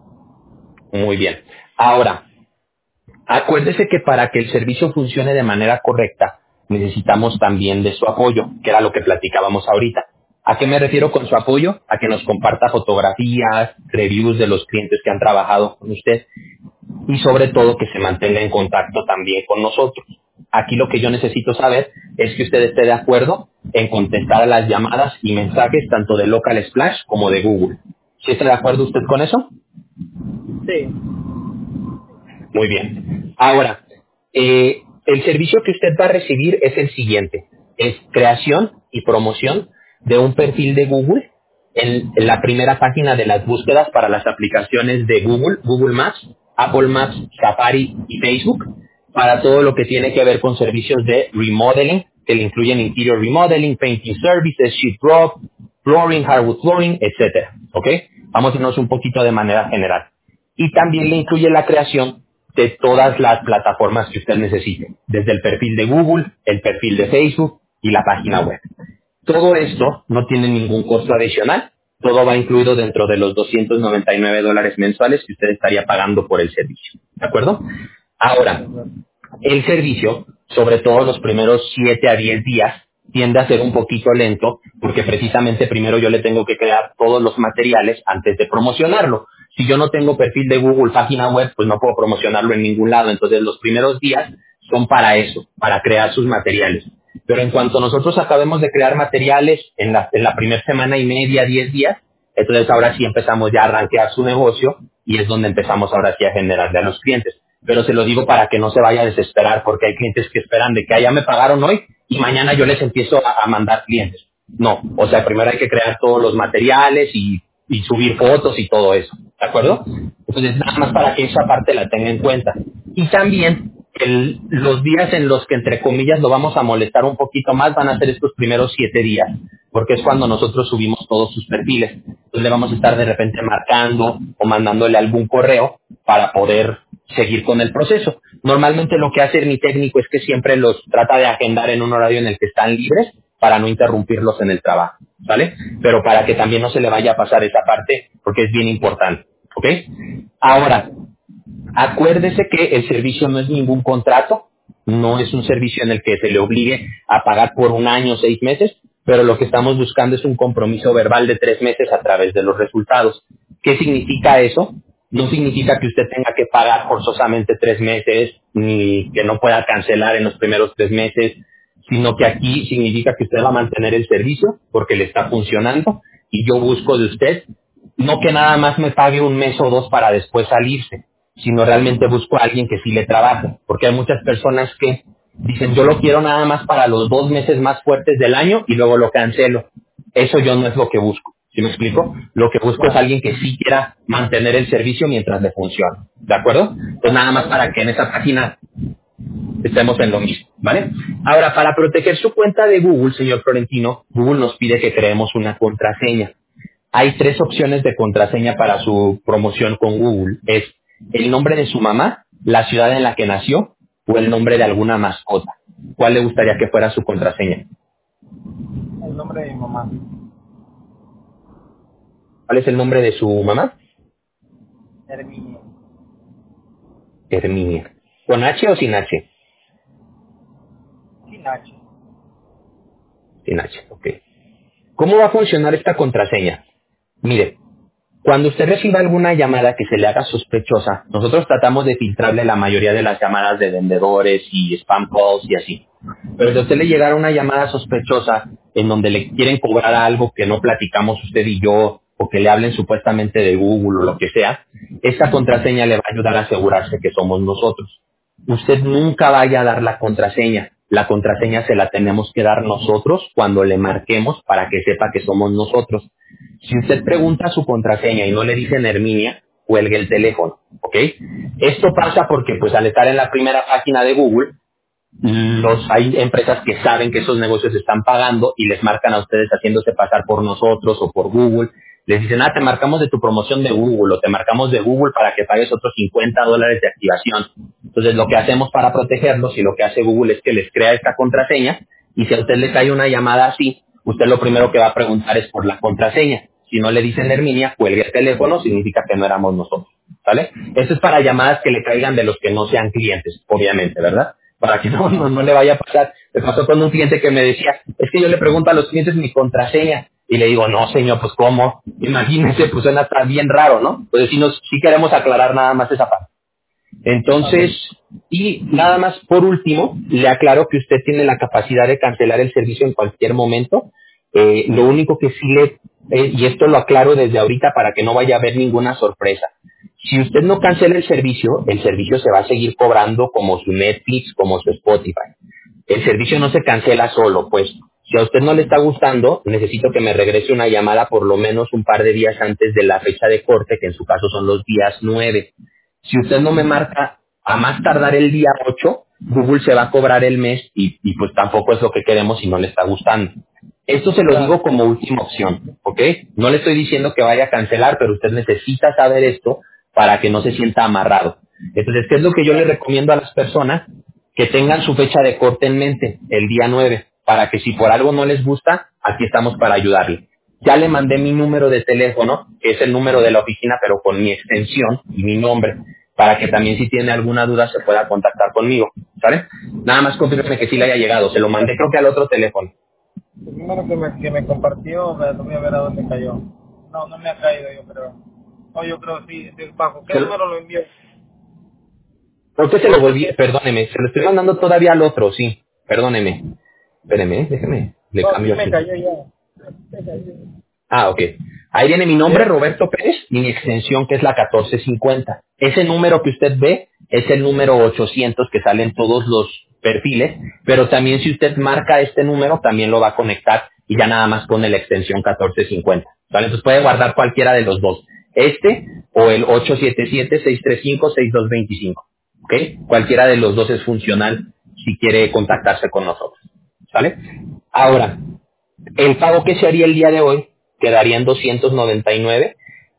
Muy bien. Ahora, acuérdese que para que el servicio funcione de manera correcta, necesitamos también de su apoyo, que era lo que platicábamos ahorita. ¿A qué me refiero con su apoyo? A que nos comparta fotografías, reviews de los clientes que han trabajado con usted y sobre todo que se mantenga en contacto también con nosotros. Aquí lo que yo necesito saber es que usted esté de acuerdo en contestar a las llamadas y mensajes tanto de Local Splash como de Google. ¿Sí está de acuerdo usted con eso? Sí, Muy bien. Ahora, el servicio que usted va a recibir es el siguiente. Es creación y promoción de un perfil de Google en la primera página de las búsquedas para las aplicaciones de Google, Google Maps, Apple Maps, Safari y Facebook, para todo lo que tiene que ver con servicios de remodeling, que le incluyen interior remodeling, painting services, sheetrock, flooring, hardwood flooring, etcétera. ¿Ok? Vamos a irnos un poquito de manera general. Y también le incluye la creación de todas las plataformas que usted necesite, desde el perfil de Google, el perfil de Facebook y la página web. Todo esto no tiene ningún costo adicional, todo va incluido dentro de los $299 mensuales que usted estaría pagando por el servicio, ¿de acuerdo? Ahora, de acuerdo. el servicio, sobre todo los primeros 7 a 10 días, tiende a ser un poquito lento porque precisamente primero yo le tengo que crear todos los materiales antes de promocionarlo. Si yo no tengo perfil de Google, página web, pues no puedo promocionarlo en ningún lado. Entonces los primeros días son para eso, para crear sus materiales. Pero en cuanto nosotros acabemos de crear materiales en la primera semana y media, 10 días, entonces ahora sí empezamos ya a rankear su negocio y es donde empezamos ahora sí a generarle a los clientes. Pero se lo digo para que no se vaya a desesperar porque hay clientes que esperan de que ya me pagaron hoy y mañana yo les empiezo a mandar clientes. No, o sea, primero hay que crear todos los materiales y subir fotos y todo eso, ¿de acuerdo? Entonces, nada más para que esa parte la tenga en cuenta. Y también los días en los que, entre comillas, lo vamos a molestar un poquito más van a ser estos primeros 7 días, porque es cuando nosotros subimos todos sus perfiles. Entonces le vamos a estar de repente marcando o mandándole algún correo para poder seguir con el proceso. Normalmente lo que hace mi técnico es que siempre los trata de agendar en un horario en el que están libres para no interrumpirlos en el trabajo, ¿vale? Pero para que también no se le vaya a pasar esa parte porque es bien importante, ¿ok? Ahora, acuérdese que el servicio no es ningún contrato, no es un servicio en el que se le obligue a pagar por un año, 6 meses, pero lo que estamos buscando es un compromiso verbal de 3 meses a través de los resultados. ¿Qué significa eso? No significa que usted tenga que pagar forzosamente 3 meses, ni que no pueda cancelar en los primeros 3 meses, sino que aquí significa que usted va a mantener el servicio porque le está funcionando y yo busco de usted no que nada más me pague un mes o dos para después salirse. sino realmente busco a alguien que sí le trabaje, porque hay muchas personas que dicen, yo lo quiero nada más para los 2 meses más fuertes del año y luego lo cancelo. Eso yo no es lo que busco. ¿Sí me explico? Lo que busco es alguien que sí quiera mantener el servicio mientras le funcione. ¿De acuerdo? Pues nada más para que en esa página estemos en lo mismo, ¿vale? Ahora, para proteger su cuenta de Google, señor Florentino, Google nos pide que creemos una contraseña. Hay 3 opciones de contraseña para su promoción con Google. Es el nombre de su mamá, la ciudad en la que nació o el nombre de alguna mascota. ¿Cuál le gustaría que fuera su contraseña? El nombre de mi mamá. ¿Cuál es el nombre de su mamá? Herminia. Herminia. ¿Con H o sin H? Sí, Nacho. Sin H, ok. ¿Cómo va a funcionar esta contraseña? Mire, cuando usted reciba alguna llamada que se le haga sospechosa, nosotros tratamos de filtrarle la mayoría de las llamadas de vendedores y spam calls y así. Pero si a usted le llegara una llamada sospechosa en donde le quieren cobrar algo que no platicamos usted y yo, o que le hablen supuestamente de Google o lo que sea, esta contraseña le va a ayudar a asegurarse que somos nosotros. Usted nunca vaya a dar la contraseña. La contraseña se la tenemos que dar nosotros cuando le marquemos para que sepa que somos nosotros. Si usted pregunta su contraseña y no le dicen Herminia, cuelgue el teléfono, ¿ok? Esto pasa porque pues al estar en la primera página de Google, hay empresas que saben que esos negocios están pagando y les marcan a ustedes haciéndose pasar por nosotros o por Google. Les dicen, te marcamos de tu promoción de Google o te marcamos de Google para que pagues otros $50 de activación. Entonces lo que hacemos para protegerlos y lo que hace Google es que les crea esta contraseña y si a usted le cae una llamada así, usted lo primero que va a preguntar es por la contraseña. Si no le dicen Herminia, cuelgue el teléfono, significa que no éramos nosotros, ¿vale? Eso es para llamadas que le caigan de los que no sean clientes, obviamente, ¿verdad? Para que no le vaya a pasar. Me pasó con un cliente que me decía, es que yo le pregunto a los clientes mi contraseña. Y le digo, no, señor, pues ¿cómo? Imagínese, pues suena hasta bien raro, ¿no? Entonces sí queremos aclarar nada más esa parte. Entonces, y nada más por último, le aclaro que usted tiene la capacidad de cancelar el servicio en cualquier momento. Lo único que sí y esto lo aclaro desde ahorita para que no vaya a haber ninguna sorpresa. Si usted no cancela el servicio se va a seguir cobrando como su Netflix, como su Spotify. El servicio no se cancela solo, pues si a usted no le está gustando, necesito que me regrese una llamada por lo menos un par de días antes de la fecha de corte, que en su caso son los días 9. Si usted no me marca a más tardar el día 8, Google se va a cobrar el mes y pues tampoco es lo que queremos si no le está gustando. Esto se lo digo como última opción, ¿ok? No le estoy diciendo que vaya a cancelar, pero usted necesita saber esto para que no se sienta amarrado. Entonces, ¿qué es lo que yo le recomiendo a las personas? Que tengan su fecha de corte en mente, el día 9, para que si por algo no les gusta, aquí estamos para ayudarle. Ya le mandé mi número de teléfono, que es el número de la oficina, pero con mi extensión y mi nombre, para que también si tiene alguna duda se pueda contactar conmigo, ¿sale? Nada más confírmeme que sí le haya llegado, se lo mandé creo que al otro teléfono. El número que me compartió, no voy a ver a dónde cayó. No, no me ha caído, yo creo. No, yo creo sí, bajo. ¿Qué número lo envió? Creo que se lo volví, perdóneme, se lo estoy mandando todavía al otro, sí, perdóneme. Espéreme, déjeme, le No, sí cambio me aquí. cayó ya. Me cayó. Ah, ok. Ahí viene mi nombre, Roberto Pérez, y mi extensión que es la 1450. Ese número que usted ve es el número 800 que sale en todos los perfiles, pero también si usted marca este número, también lo va a conectar y ya nada más pone la extensión 1450. ¿Vale? Entonces puede guardar cualquiera de los dos. Este o el 877-635-6225. ¿Ok? Cualquiera de los dos es funcional si quiere contactarse con nosotros. ¿Vale? Ahora, el pago que se haría el día de hoy quedaría en 299,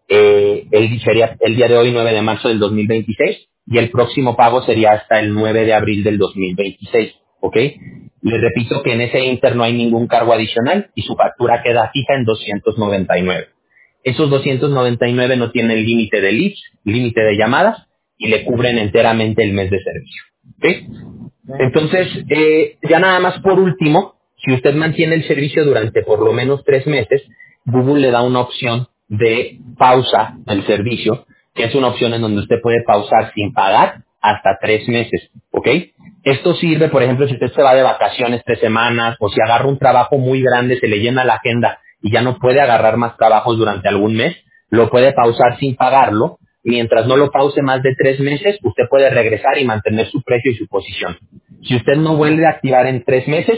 sería el día de hoy 9 de marzo del 2026 y el próximo pago sería hasta el 9 de abril del 2026, ¿ok? Les repito que en ese inter no hay ningún cargo adicional y su factura queda fija en 299. Esos 299 no tienen límite de leads, límite de llamadas y le cubren enteramente el mes de servicio, ¿ok? Entonces, ya nada más por último, si usted mantiene el servicio durante por lo menos 3 meses, Google le da una opción de pausa del servicio, que es una opción en donde usted puede pausar sin pagar hasta 3 meses, ¿ok? Esto sirve, por ejemplo, si usted se va de vacaciones 3 semanas o si agarra un trabajo muy grande, se le llena la agenda y ya no puede agarrar más trabajos durante algún mes, lo puede pausar sin pagarlo, mientras no lo pause más de 3 meses, usted puede regresar y mantener su precio y su posición. Si usted no vuelve a activar en 3 meses,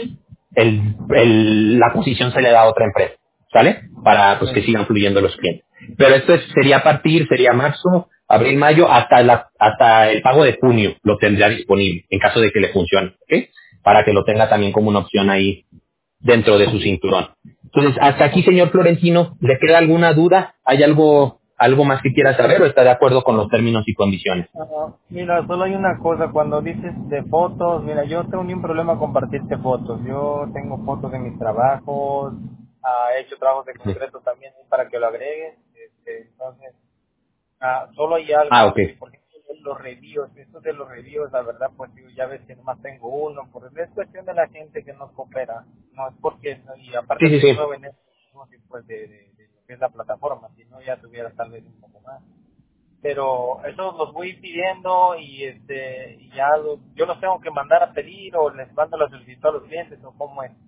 la posición se le da a otra empresa, ¿sale? Para pues que sigan fluyendo los clientes. Pero esto sería marzo, abril, mayo, hasta el pago de junio lo tendría disponible, en caso de que le funcione, ¿ok? Para que lo tenga también como una opción ahí dentro de su cinturón. Entonces, hasta aquí, señor Florentino, ¿le queda alguna duda? ¿Hay algo más que quiera saber o está de acuerdo con los términos y condiciones? Mira, solo hay una cosa, cuando dices de fotos, mira, yo tengo ni un problema compartirte fotos. Yo tengo fotos de mis trabajos, he hecho trabajos de concreto también para que lo agregues. Entonces, solo hay Ah, algo ok. que, por ejemplo, los reviews, esto de los reviews, la verdad, pues digo, ya ves que nomás tengo uno, es cuestión de la gente que nos coopera, no es porque, y Sí, aparte sí, soy sí. nuevo en esto, ¿no? Pues de lo que es la plataforma, si no ya tuviera tal vez un poco más. Pero eso los voy pidiendo y ya yo los tengo que mandar a pedir o les mando la solicitud a los clientes o cómo es.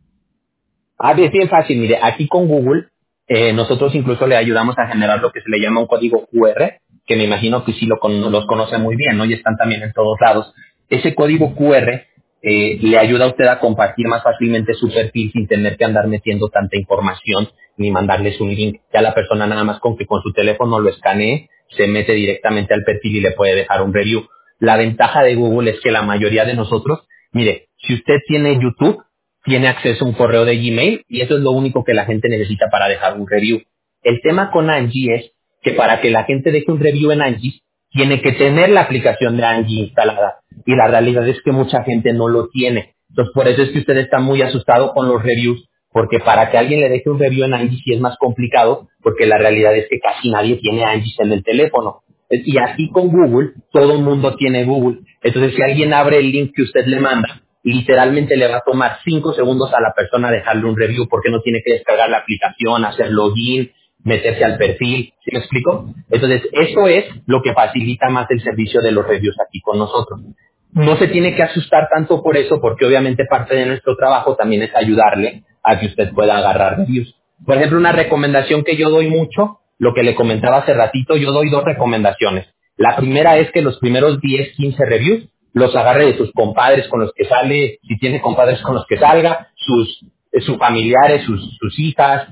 Es bien fácil, mire, aquí con Google, nosotros incluso le ayudamos a generar lo que se le llama un código QR, que me imagino que sí los conoce muy bien, ¿no? Y están también en todos lados. Ese código QR le ayuda a usted a compartir más fácilmente su perfil sin tener que andar metiendo tanta información ni mandarles un link. Ya la persona nada más con que con su teléfono lo escanee, se mete directamente al perfil y le puede dejar un review. La ventaja de Google es que la mayoría de nosotros, mire, si usted tiene YouTube, tiene acceso a un correo de Gmail y eso es lo único que la gente necesita para dejar un review. El tema con Angie es que para que la gente deje un review en Angie, tiene que tener la aplicación de Angie instalada y la realidad es que mucha gente no lo tiene. Entonces por eso es que usted está muy asustado con los reviews, porque para que alguien le deje un review en Angie sí es más complicado, porque la realidad es que casi nadie tiene Angie en el teléfono. Y así con Google, todo el mundo tiene Google. Entonces si alguien abre el link que usted le manda, literalmente le va a tomar 5 segundos a la persona dejarle un review porque no tiene que descargar la aplicación, hacer login, meterse al perfil. ¿Sí me explico? Entonces, eso es lo que facilita más el servicio de los reviews aquí con nosotros. No se tiene que asustar tanto por eso, porque obviamente parte de nuestro trabajo también es ayudarle a que usted pueda agarrar reviews. Por ejemplo, una recomendación que yo doy mucho, lo que le comentaba hace ratito, yo doy 2 recomendaciones. La primera es que los primeros 10, 15 reviews los agarre de sus compadres con los que sale, si tiene compadres con los que salga, sus familiares, sus hijas,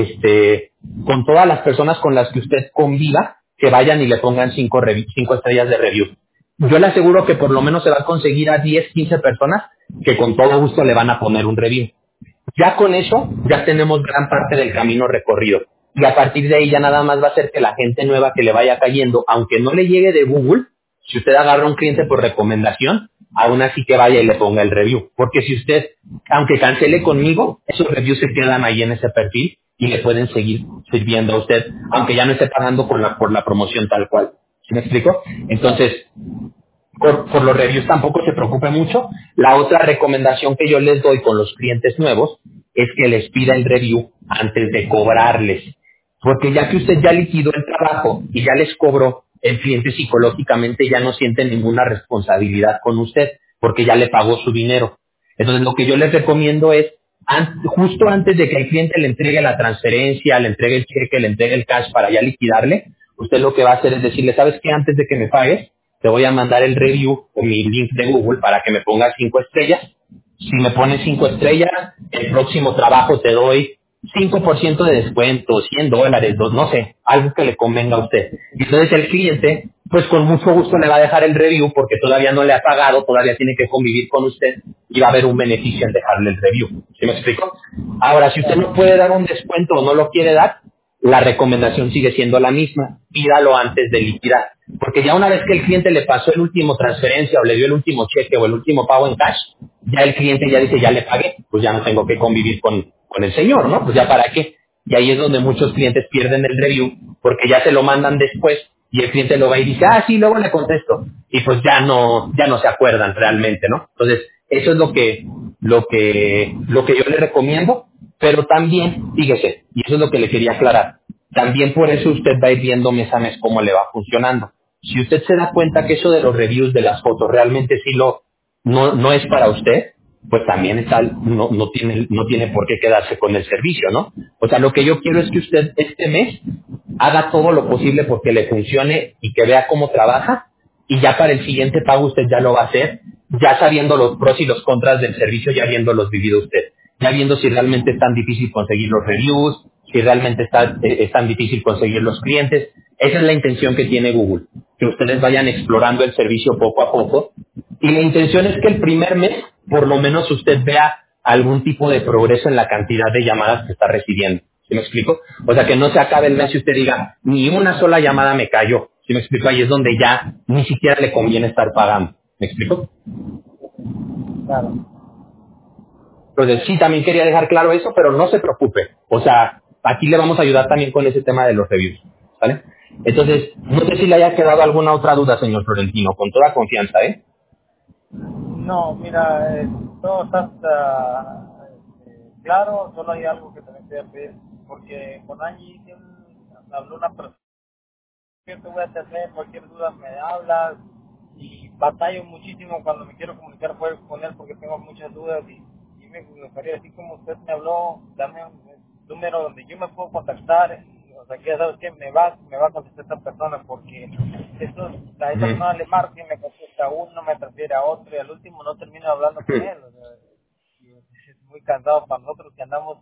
con todas las personas con las que usted conviva, que vayan y le pongan 5 estrellas de review. Yo le aseguro que por lo menos se va a conseguir a 10, 15 personas que con todo gusto le van a poner un review. Ya con eso, ya tenemos gran parte del camino recorrido. Y a partir de ahí ya nada más va a ser que la gente nueva que le vaya cayendo, aunque no le llegue de Google, si usted agarra un cliente por recomendación, aún así que vaya y le ponga el review. Porque si usted, aunque cancele conmigo, esos reviews se quedan ahí en ese perfil y le pueden seguir sirviendo a usted, aunque ya no esté pagando por la promoción tal cual. ¿Sí me explico? Entonces, por los reviews tampoco se preocupe mucho. La otra recomendación que yo les doy con los clientes nuevos es que les pida el review antes de cobrarles. Porque ya que usted ya liquidó el trabajo y ya les cobró, el cliente psicológicamente ya no siente ninguna responsabilidad con usted porque ya le pagó su dinero. Entonces lo que yo les recomiendo es, justo antes de que el cliente le entregue la transferencia, le entregue el cheque, le entregue el cash para ya liquidarle, usted lo que va a hacer es decirle, ¿sabes qué? Antes de que me pagues, te voy a mandar el review o mi link de Google para que me pongas 5 estrellas. Si me pones 5 estrellas, el próximo trabajo te doy 5% de descuento, $100, no sé, algo que le convenga a usted. Y entonces el cliente, pues con mucho gusto le va a dejar el review porque todavía no le ha pagado, todavía tiene que convivir con usted y va a haber un beneficio en dejarle el review. ¿Sí me explico? Ahora, si usted no puede dar un descuento o no lo quiere dar, la recomendación sigue siendo la misma, pídalo antes de liquidar. Porque ya una vez que el cliente le pasó el último transferencia o le dio el último cheque o el último pago en cash, ya el cliente ya dice, ya le pagué, pues ya no tengo que convivir con el señor, ¿no? Pues ya para qué. Y ahí es donde muchos clientes pierden el review, porque ya se lo mandan después y el cliente lo va y dice, sí, luego le contesto. Y pues ya no se acuerdan realmente, ¿no? Entonces, eso es lo que yo le recomiendo, pero también, fíjese, y eso es lo que le quería aclarar, también por eso usted va a ir viendo mes a mes cómo le va funcionando. Si usted se da cuenta que eso de los reviews de las fotos realmente sí no es para usted, pues también no tiene por qué quedarse con el servicio, ¿no? O sea, lo que yo quiero es que usted este mes haga todo lo posible porque le funcione y que vea cómo trabaja, y ya para el siguiente pago usted ya lo va a hacer, ya sabiendo los pros y los contras del servicio, ya habiéndolos vivido usted, ya viendo si realmente es tan difícil conseguir los reviews, si realmente es tan difícil conseguir los clientes. Esa es la intención que tiene Google, que ustedes vayan explorando el servicio poco a poco, y la intención es que el primer mes, por lo menos usted vea algún tipo de progreso en la cantidad de llamadas que está recibiendo. ¿Sí me explico? O sea, que no se acabe el mes y usted diga, ni una sola llamada me cayó. ¿Sí me explico? Ahí es donde ya ni siquiera le conviene estar pagando. ¿Me explico? Claro. Entonces, sí, también quería dejar claro eso, pero no se preocupe. O sea, aquí le vamos a ayudar también con ese tema de los reviews. ¿Vale? Entonces, no sé si le haya quedado alguna otra duda, señor Florentino, con toda confianza, ¿eh? No, mira, todo está claro, solo hay algo que también te voy a pedir, porque con Angie habló una persona que te voy a atender, cualquier duda me hablas, y batallo muchísimo cuando me quiero comunicar con él porque tengo muchas dudas, y me gustaría, así como usted me habló, dame un número donde yo me puedo contactar, o sea, que ya sabes que me va a contestar esta persona, porque a esta Ujú. persona le marco y me contesta uno, me transfiere a otro, y al último no termino hablando con él, o sea, y es muy cansado para nosotros que andamos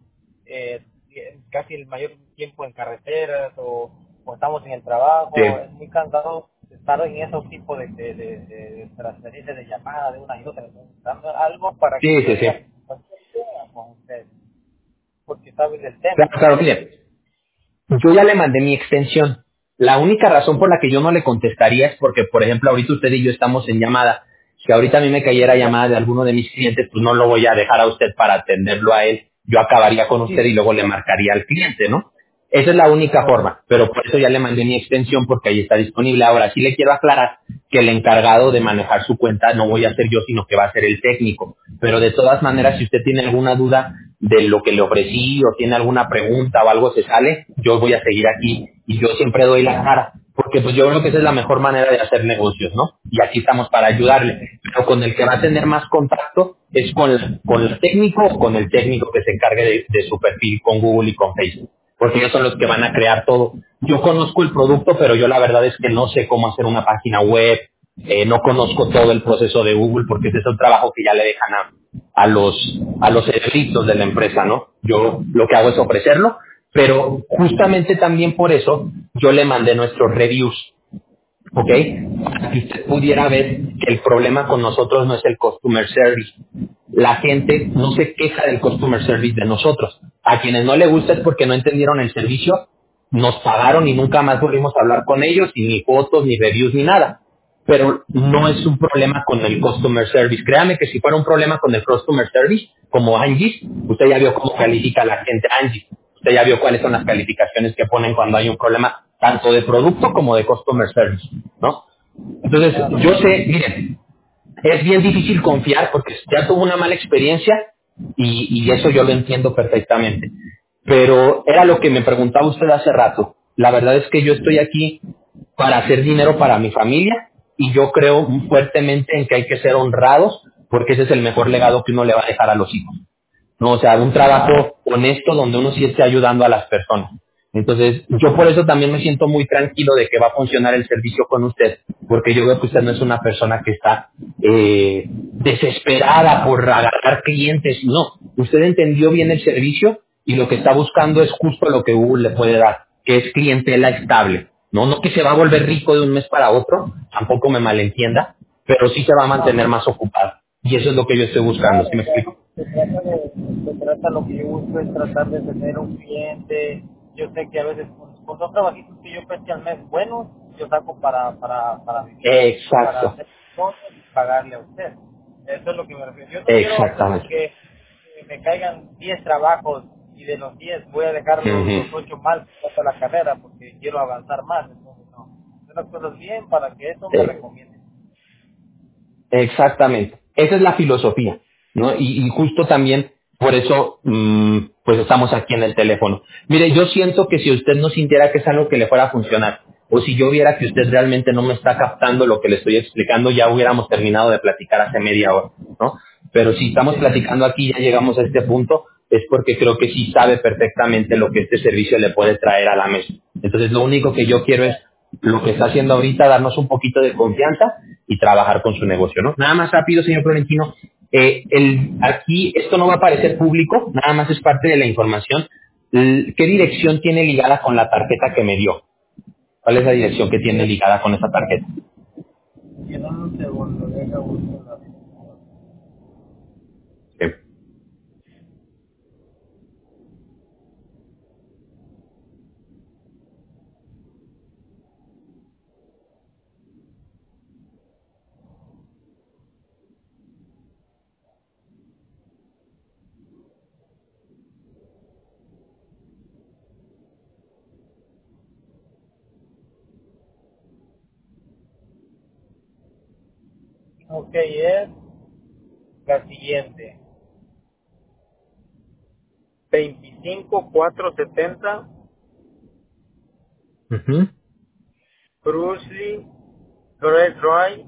casi el mayor tiempo en carreteras o estamos en el Sí, trabajo, es muy cansado estar en esos tipos de transferencias de llamadas de una y otra, necesitando algo para que sí, yo sí, sí. diga, pues, con ustedes, porque sabes del tema. Claro, claro, mire, yo ya le mandé mi extensión. La única razón por la que yo no le contestaría es porque, por ejemplo, ahorita usted y yo estamos en llamada. Si ahorita a mí me cayera llamada de alguno de mis clientes, pues no lo voy a dejar a usted para atenderlo a él. Yo acabaría con usted Sí, y luego le marcaría al cliente, ¿no? Esa es la única correcto. forma, pero por eso ya le mandé mi extensión porque ahí está disponible. Ahora sí le quiero aclarar que el encargado de manejar su cuenta no voy a ser yo, sino que va a ser el técnico. Pero de todas maneras, si usted tiene alguna duda de lo que le ofrecí o tiene alguna pregunta o algo se sale, yo voy a seguir aquí y yo siempre doy la cara. Porque pues yo creo que esa es la mejor manera de hacer negocios, ¿no? Y aquí estamos para ayudarle. Pero con el que va a tener más contacto es con el técnico o con el técnico que se encargue de su perfil con Google y con Facebook, porque ellos son los que van a crear todo. Yo conozco el producto, pero yo la verdad es que no sé cómo hacer una página web, no conozco todo el proceso de Google, porque ese es un trabajo que ya le dejan a los cerebritos de la empresa, ¿no? Yo lo que hago es ofrecerlo, pero justamente también por eso yo le mandé nuestros reviews. ¿Ok? Para que usted pudiera ver que el problema con nosotros no es el customer service. La gente no se queja del customer service de nosotros. A quienes no le gusta es porque no entendieron el servicio, nos pagaron y nunca más volvimos a hablar con ellos, y ni fotos, ni reviews, ni nada. Pero no es un problema con el customer service. Créame que si fuera un problema con el customer service, como Angie, usted ya vio cómo califica la gente Angie. Usted ya vio cuáles son las calificaciones que ponen cuando hay un problema tanto de producto como de customer service, ¿no? Entonces, yo sé, miren, es bien difícil confiar porque ya tuvo una mala experiencia y eso yo lo entiendo perfectamente. Pero era lo que me preguntaba usted hace rato. La verdad es que yo estoy aquí para hacer dinero para mi familia y yo creo fuertemente en que hay que ser honrados porque ese es el mejor legado que uno le va a dejar a los hijos, ¿no? O sea, un trabajo honesto donde uno sí esté ayudando a las personas. Entonces, yo por eso también me siento muy tranquilo de que va a funcionar el servicio con usted, porque yo veo que usted no es una persona que está desesperada por agarrar clientes, no. Usted entendió bien el servicio y lo que está buscando es justo lo que Google le puede dar, que es clientela estable. No, no que se va a volver rico de un mes para otro, tampoco me malentienda, pero sí se va a mantener más ocupado. Y eso es lo que yo estoy buscando, Claro, ¿sí o me sea, explico? se trata lo que yo busco es tratar de tener un cliente. Yo sé que a veces con dos trabajitos que yo pesque al mes buenos, yo saco para vivir, para Exacto, hacer cosas y pagarle a usted. Eso es lo que me refiero. Yo no quiero exactamente. que me caigan 10 trabajos y de los 10 voy a dejar Ujú. los 8 mal hasta la carrera porque quiero avanzar más. Entonces, no. Hacer las cosas bien para que eso me Eh, recomiende. Exactamente. Esa es la filosofía, ¿no? Y justo también por eso, pues estamos aquí en el teléfono. Mire, yo siento que si usted no sintiera que es algo que le fuera a funcionar, o si yo viera que usted realmente no me está captando lo que le estoy explicando, ya hubiéramos terminado de platicar hace media hora, ¿no? Pero si estamos Sí, platicando aquí, ya llegamos a este punto, es porque creo que sí sabe perfectamente lo que este servicio le puede traer a la mesa. Entonces lo único que yo quiero es lo que está haciendo ahorita, darnos un poquito de confianza y trabajar con su negocio, ¿no? Nada más rápido, señor Florentino, aquí esto no va a parecer público, nada más es parte de la información. ¿Qué dirección tiene ligada con la tarjeta que me dio? ¿Cuál es la dirección que tiene ligada con esa tarjeta? Y en un segundo, deja buscar la... Sí. Ok, es la siguiente. 25470 Ujú, Bruce Lee Drive,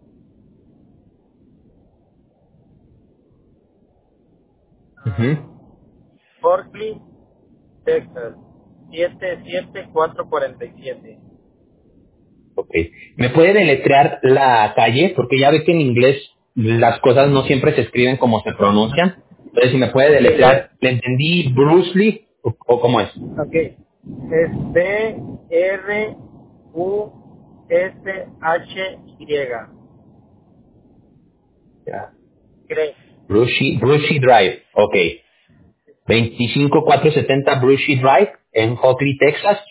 ujú. Berkeley, Texas, 77447. Ok. ¿Me puede deletrear la calle? Porque ya ve que en inglés las cosas no siempre se escriben como se pronuncian. Entonces, si me puede Ok, deletrear, ¿le entendí Bruce Lee o cómo es? ok. Es Brushhy. Ya. Cree. Brushy Drive. Ok. 25470 Brushy Drive en Hockley, Texas,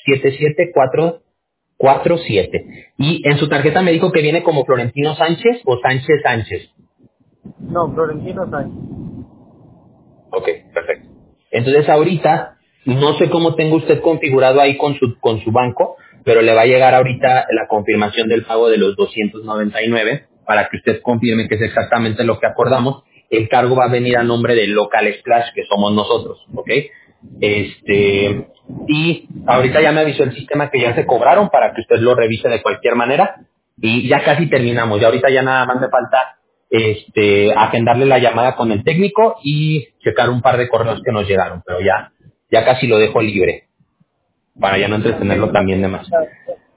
77447. Y en su tarjeta me dijo que viene como Florentino Sánchez o Sánchez Sánchez. No, Florentino Sánchez. Ok, perfecto. Entonces ahorita, no sé cómo tenga usted configurado ahí con su banco, pero le va a llegar ahorita la confirmación del pago de los 299 para que usted confirme que es exactamente lo que acordamos. El cargo va a venir a nombre de Local Splash, que somos nosotros, ¿ok? Y ahorita ya me avisó el sistema que ya se cobraron para que usted lo revise de cualquier manera y ya casi terminamos. Ya ahorita ya nada más me falta agendarle la llamada con el técnico y checar un par de correos que nos llegaron, pero ya casi lo dejo libre para ya no Ok, entretenerlo una también de más. pregunta,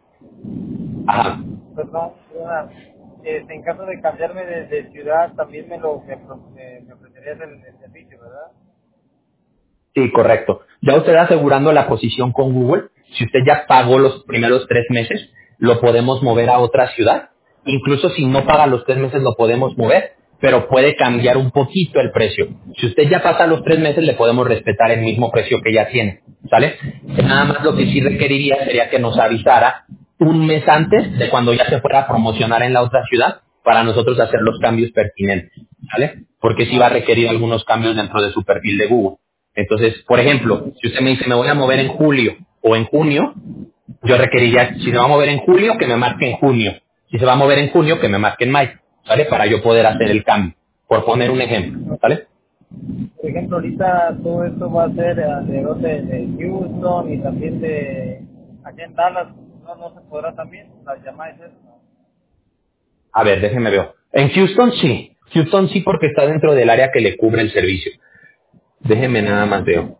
Ajá. perdón, en caso de cambiarme de ciudad, también me ofrecerías el servicio, ¿verdad? Sí, correcto. Ya usted asegurando la posición con Google, si usted ya pagó los primeros 3 meses, lo podemos mover a otra ciudad. Incluso si no paga los 3 meses, lo podemos mover, pero puede cambiar un poquito el precio. Si usted ya pasa los 3 meses, le podemos respetar el mismo precio que ya tiene. ¿Sale? Nada más lo que sí requeriría sería que nos avisara un mes antes de cuando ya se fuera a promocionar en la otra ciudad para nosotros hacer los cambios pertinentes. ¿Vale? Porque sí va a requerir algunos cambios dentro de su perfil de Google. Entonces, por ejemplo, si usted me dice me voy a mover en julio o en junio, yo requeriría, si se va a mover en julio, que me marque en junio. Si se va a mover en junio, que me marque en mayo, ¿vale? Para yo poder hacer el cambio, por poner un ejemplo, ¿vale? Por ejemplo, ahorita todo esto va a ser alrededor de Houston y también de aquí en Dallas, no se podrá también, las llamadas esas, ¿no? A ver, déjeme ver. En Houston sí. Houston sí porque está dentro del área que le cubre el servicio. Déjeme nada más veo.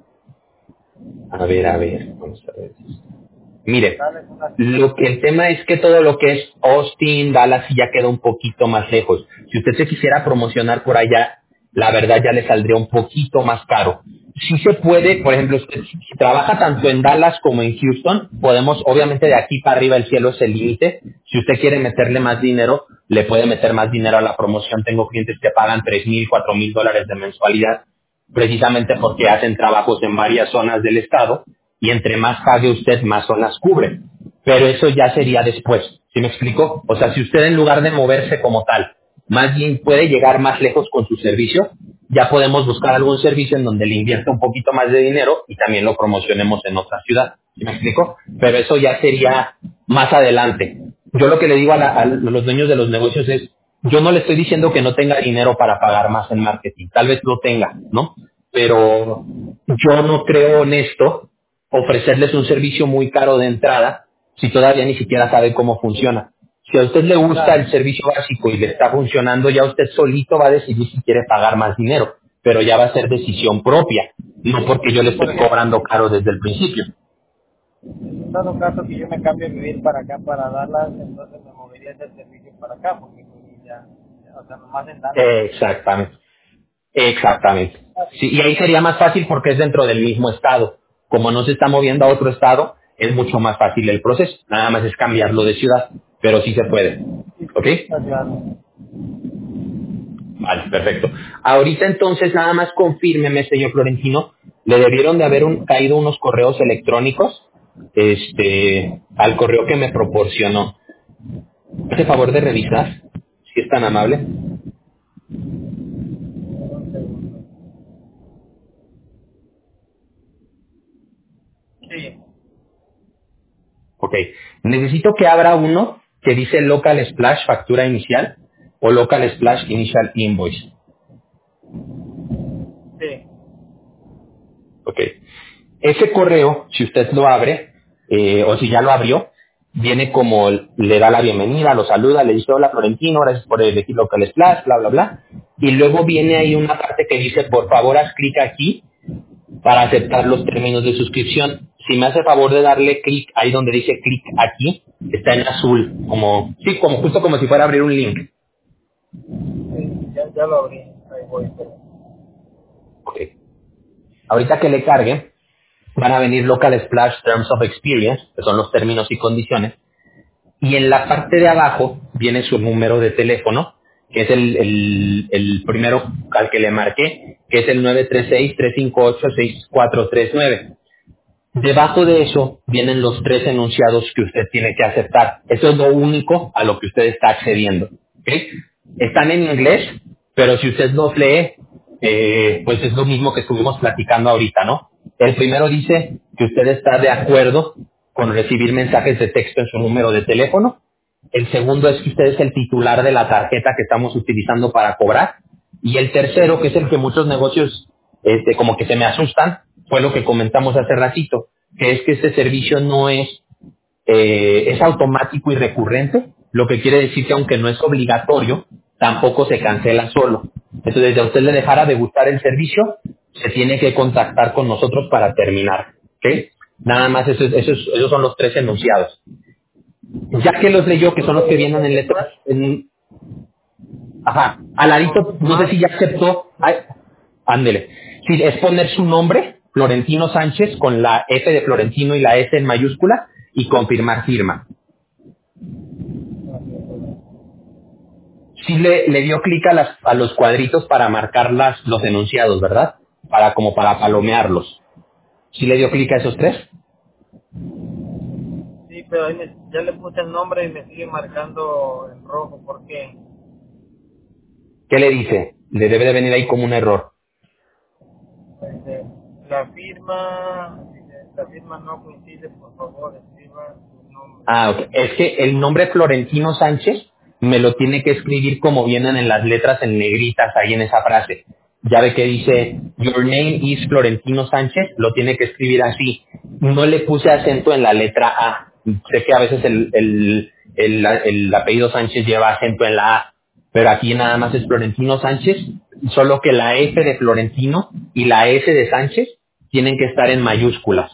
A ver, vamos a ver. Mire, Darles una lo que el tema es que todo lo que es Austin, Dallas sí ya queda un poquito más lejos. Si usted se quisiera promocionar por allá, la verdad ya le saldría un poquito más caro. Sí se puede, por ejemplo, usted si trabaja tanto en Dallas como en Houston, podemos, obviamente de aquí para arriba el cielo es el límite. Si usted quiere meterle más dinero, le puede meter más dinero a la promoción. Tengo clientes que pagan 3,000, $4,000 de mensualidad precisamente porque hacen trabajos en varias zonas del estado y entre más pague usted, más zonas cubre. Pero eso ya sería después, ¿sí me explico? O sea, si usted en lugar de moverse como tal, más bien puede llegar más lejos con su servicio, ya podemos buscar algún servicio en donde le invierta un poquito más de dinero y también lo promocionemos en otra ciudad, ¿sí me explico? Pero eso ya sería más adelante. Yo lo que le digo a los dueños de los negocios es, yo no le estoy diciendo que no tenga dinero para pagar más en marketing, tal vez lo tenga, ¿no? Pero yo no creo honesto ofrecerles un servicio muy caro de entrada si todavía ni siquiera sabe cómo funciona. Si a usted le gusta el servicio básico y le está funcionando, ya usted solito va a decidir si quiere pagar más dinero, pero ya va a ser decisión propia, no porque yo le por estoy ejemplo, cobrando caro desde el principio. En dado caso que yo me cambie a vivir para acá, para Dallas, entonces me movería del servicio para acá, porque pues, o sea, nomás en Dallas. Exactamente. Exactamente. Sí, y ahí sería más fácil porque es dentro del mismo estado. Como no se está moviendo a otro estado, es mucho más fácil el proceso. Nada más es cambiarlo de ciudad, pero sí se puede. Sí, ¿Ok? está claro. Vale, perfecto. Ahorita entonces nada más confírmeme, señor Florentino, le debieron de haber caído unos correos electrónicos al correo que me proporcionó. ¿Hace favor de revisar? Si es tan amable. Un segundo. Sí, Ok. Necesito que abra uno que dice Local Splash Factura Inicial o Local Splash Initial Invoice. sí. Ok. Ese correo, si usted lo abre, o si ya lo abrió, viene como le da la bienvenida, lo saluda, le dice hola Florentino, gracias por elegir Local Splash, bla, bla, bla. Y luego viene ahí una parte que dice, por favor haz clic aquí para aceptar los términos de suscripción. Si me hace favor de darle clic ahí donde dice clic aquí, está en azul, como, sí, como justo como si fuera a abrir un link. Sí, ya lo abrí. Ahí voy. Ok. Ahorita que le cargue, van a venir Local Splash Terms of Experience, que son los términos y condiciones, y en la parte de abajo viene su número de teléfono, que es el primero al que le marqué, que es el 936-358-6439. Debajo de eso vienen los tres enunciados que usted tiene que aceptar. Eso es lo único a lo que usted está accediendo. ¿Ok? Están en inglés, pero si usted los lee, pues es lo mismo que estuvimos platicando ahorita, ¿no? El primero dice que usted está de acuerdo con recibir mensajes de texto en su número de teléfono. El segundo es que usted es el titular de la tarjeta que estamos utilizando para cobrar. Y el tercero, que es el que muchos negocios como que se me asustan, fue lo que comentamos hace ratito, que es que este servicio no es automático y recurrente, lo que quiere decir que aunque no es obligatorio, tampoco se cancela solo. Entonces, de a usted le dejara de gustar el servicio, se tiene que contactar con nosotros para terminar. ¿Ok? Nada más esos son los tres enunciados. Ya que los leyó, que son los que vienen en letras, ajá, al ladito, no sé Más, si ya aceptó, ay, ándele. Si es poner su nombre, Florentino Sánchez, con la F de Florentino y la S en mayúscula, y confirmar firma. Sí le dio clic a los cuadritos para marcar los enunciados, ¿verdad? Como para palomearlos. ¿Sí le dio clic a esos tres? sí, pero ahí ya le puse el nombre y me sigue marcando en rojo. ¿Por qué? ¿Qué le dice? Le debe de venir ahí como un error. Dice, la firma no coincide, por favor, escriba su nombre. Ah, ok. Es que el nombre Florentino Sánchez me lo tiene que escribir como vienen en las letras en negritas ahí en esa frase. Ya ve que dice, your name is Florentino Sánchez, lo tiene que escribir así. No le puse acento en la letra A. Sé que a veces el apellido Sánchez lleva acento en la A, pero aquí nada más es Florentino Sánchez, solo que la F de Florentino y la S de Sánchez tienen que estar en mayúsculas.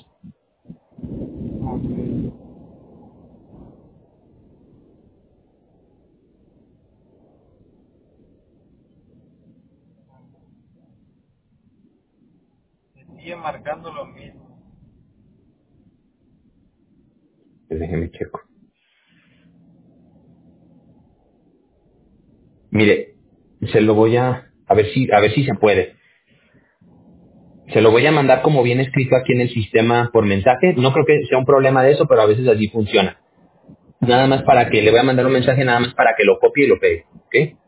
Me sigue marcando lo mismo. Déjeme checo. Mire, se lo voy a ver si se puede. Se lo voy a mandar como viene escrito aquí en el sistema por mensaje. No creo que sea un problema de eso, pero a veces así funciona. Nada más para que, le voy a mandar un mensaje nada más para que lo copie y lo pegue. ¿Ok?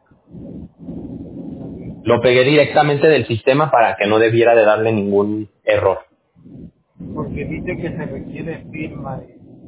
Lo pegué directamente del sistema para que no debiera de darle ningún error. Porque dice que se requiere firma.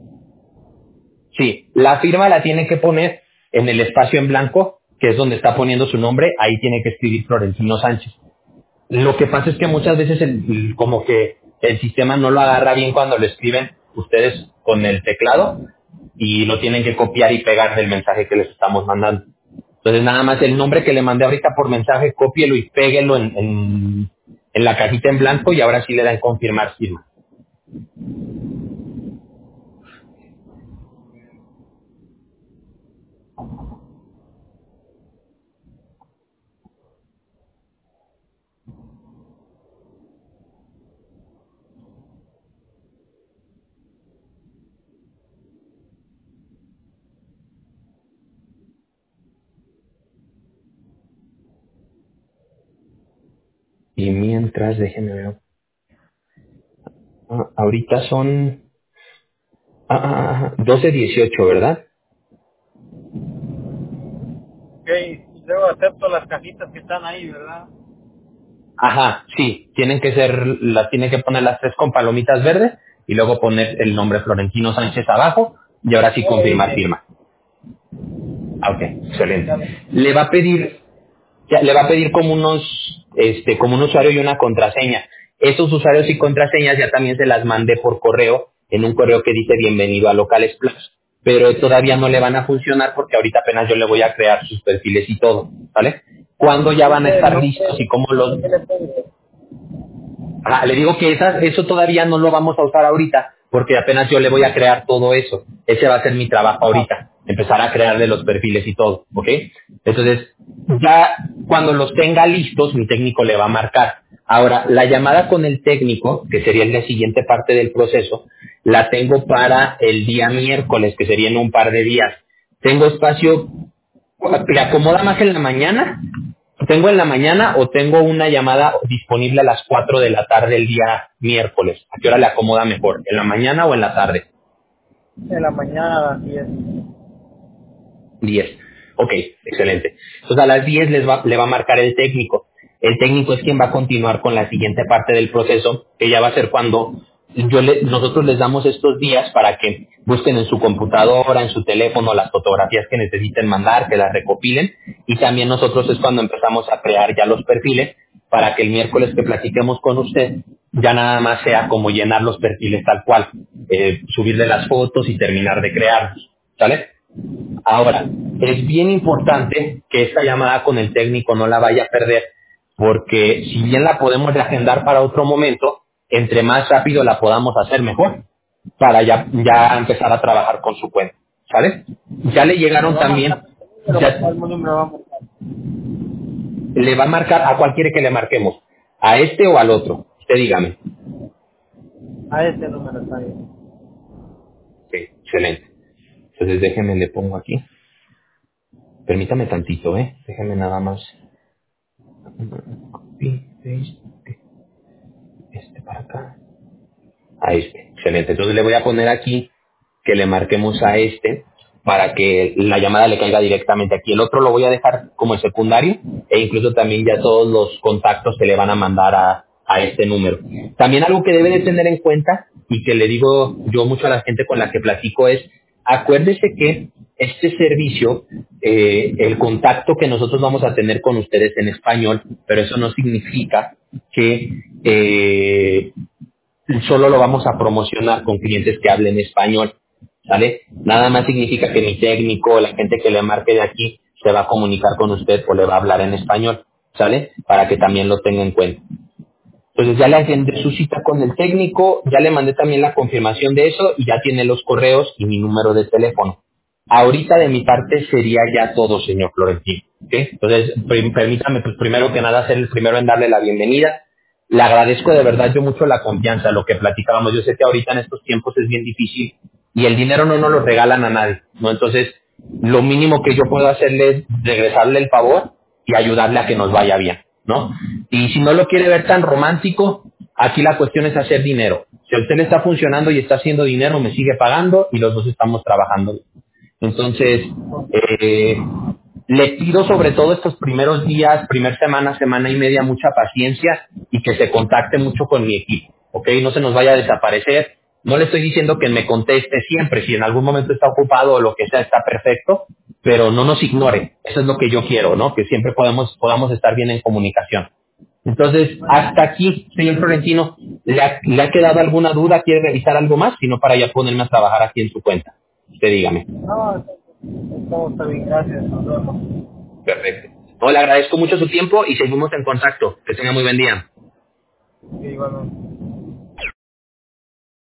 Sí, la firma la tiene que poner en el espacio en blanco, que es donde está poniendo su nombre. Ahí tiene que escribir Florentino Sánchez. Lo que pasa es que muchas veces como que el sistema no lo agarra bien cuando lo escriben ustedes con el teclado y lo tienen que copiar y pegar del mensaje que les estamos mandando. Entonces nada más el nombre que le mandé ahorita por mensaje, cópielo y péguelo en la cajita en blanco y ahora sí le dan confirmar firma. Y mientras, déjenme ver. Ahorita son 12:18, ¿verdad? Ok, y luego acepto las cajitas que están ahí, ¿verdad? Ajá, sí, tienen que poner las 3 con palomitas verdes y luego poner el nombre Florentino Sánchez abajo y ahora sí confirmar firma. Ok, excelente. Ya lo- Le va a pedir como como un usuario y una contraseña. Esos usuarios y contraseñas ya también se las mandé por correo, en un correo que dice bienvenido a Locales Plus. Pero todavía no le van a funcionar porque ahorita apenas yo le voy a crear sus perfiles y todo, ¿vale? Cuando ya van a Ese estar nombre, listos y cómo los... ¿qué le pongo? Le digo que eso todavía no lo vamos a usar ahorita, porque apenas yo le voy a crear todo eso. Ese va a ser mi trabajo Ah, ahorita, empezar a crearle los perfiles y todo, ¿ok? Entonces, ya cuando los tenga listos, mi técnico le va a marcar. Ahora, la llamada con el técnico, que sería la siguiente parte del proceso, la tengo para el día miércoles, que sería en un par de días. Tengo espacio, ¿le acomoda más en la mañana? ¿Tengo en la mañana o tengo una llamada disponible a las 4 de la tarde el día miércoles? ¿A qué hora le acomoda mejor? ¿En la mañana o en la tarde? en la mañana a las 10. 10. Ok, excelente. Entonces a las 10 le va a marcar el técnico. El técnico es quien va a continuar con la siguiente parte del proceso, que ya va a ser cuando nosotros les damos estos días para que busquen en su computadora, en su teléfono, las fotografías que necesiten mandar, que las recopilen, y también nosotros es cuando empezamos a crear ya los perfiles para que el miércoles que platiquemos con usted ya nada más sea como llenar los perfiles tal cual, subirle las fotos y terminar de crearlos, ¿sale? Ahora, es bien importante que esta llamada con el técnico no la vaya a perder, porque si bien la podemos reagendar para otro momento, entre más rápido la podamos hacer mejor, para ya empezar a trabajar con su cuenta, ¿sabes? Ya le ¿Me llegaron va a marcar también, el número? ya ¿Cuál número va a marcar? le va a marcar, ¿a cuál quiere que le marquemos? ¿A este o al otro? Usted dígame. A este número está bien. Sí, excelente. Entonces déjeme, le pongo aquí. Permítame tantito, Déjeme nada más. Copy, paste, para acá. A este, excelente. Entonces le voy a poner aquí que le marquemos a este para que la llamada le caiga directamente aquí. El otro lo voy a dejar como secundario e incluso también ya todos los contactos se le van a mandar a este número. También algo que debe de tener en cuenta y que le digo yo mucho a la gente con la que platico es, acuérdese que este servicio, el contacto que nosotros vamos a tener con ustedes en español, pero eso no significa que solo lo vamos a promocionar con clientes que hablen español, ¿sale? Nada más significa que mi técnico, la gente que le marque de aquí, se va a comunicar con usted o le va a hablar en español, ¿sale? Para que también lo tenga en cuenta. Entonces ya le agendé su cita con el técnico, ya le mandé también la confirmación de eso y ya tiene los correos y mi número de teléfono. Ahorita de mi parte sería ya todo, señor Florentino. ¿Ok? Entonces, permítame, pues primero que nada, ser el primero en darle la bienvenida. Le agradezco de verdad yo mucho la confianza, lo que platicábamos. Yo sé que ahorita en estos tiempos es bien difícil y el dinero no nos lo regalan a nadie, ¿no? Entonces, lo mínimo que yo puedo hacerle es regresarle el favor y ayudarle a que nos vaya bien, ¿no? Y si no lo quiere ver tan romántico, aquí la cuestión es hacer dinero. Si a usted le está funcionando y está haciendo dinero, me sigue pagando y los dos estamos trabajando. Entonces, le pido sobre todo estos primeros días, primer semana, semana y media, mucha paciencia y que se contacte mucho con mi equipo, ¿ok? No se nos vaya a desaparecer. No le estoy diciendo que me conteste siempre, si en algún momento está ocupado o lo que sea, está perfecto, pero no nos ignore. Eso es lo que yo quiero, ¿no? Que siempre podamos estar bien en comunicación. Entonces, hasta aquí, señor Florentino, ¿le ha quedado alguna duda? ¿Quiere revisar algo más? Si no, para ya ponerme a trabajar aquí en su cuenta. Usted dígame. No, todo está bien, gracias. Nos vemos. Perfecto. No, le agradezco mucho su tiempo y seguimos en contacto. Que tenga muy buen día. Sí, igualmente.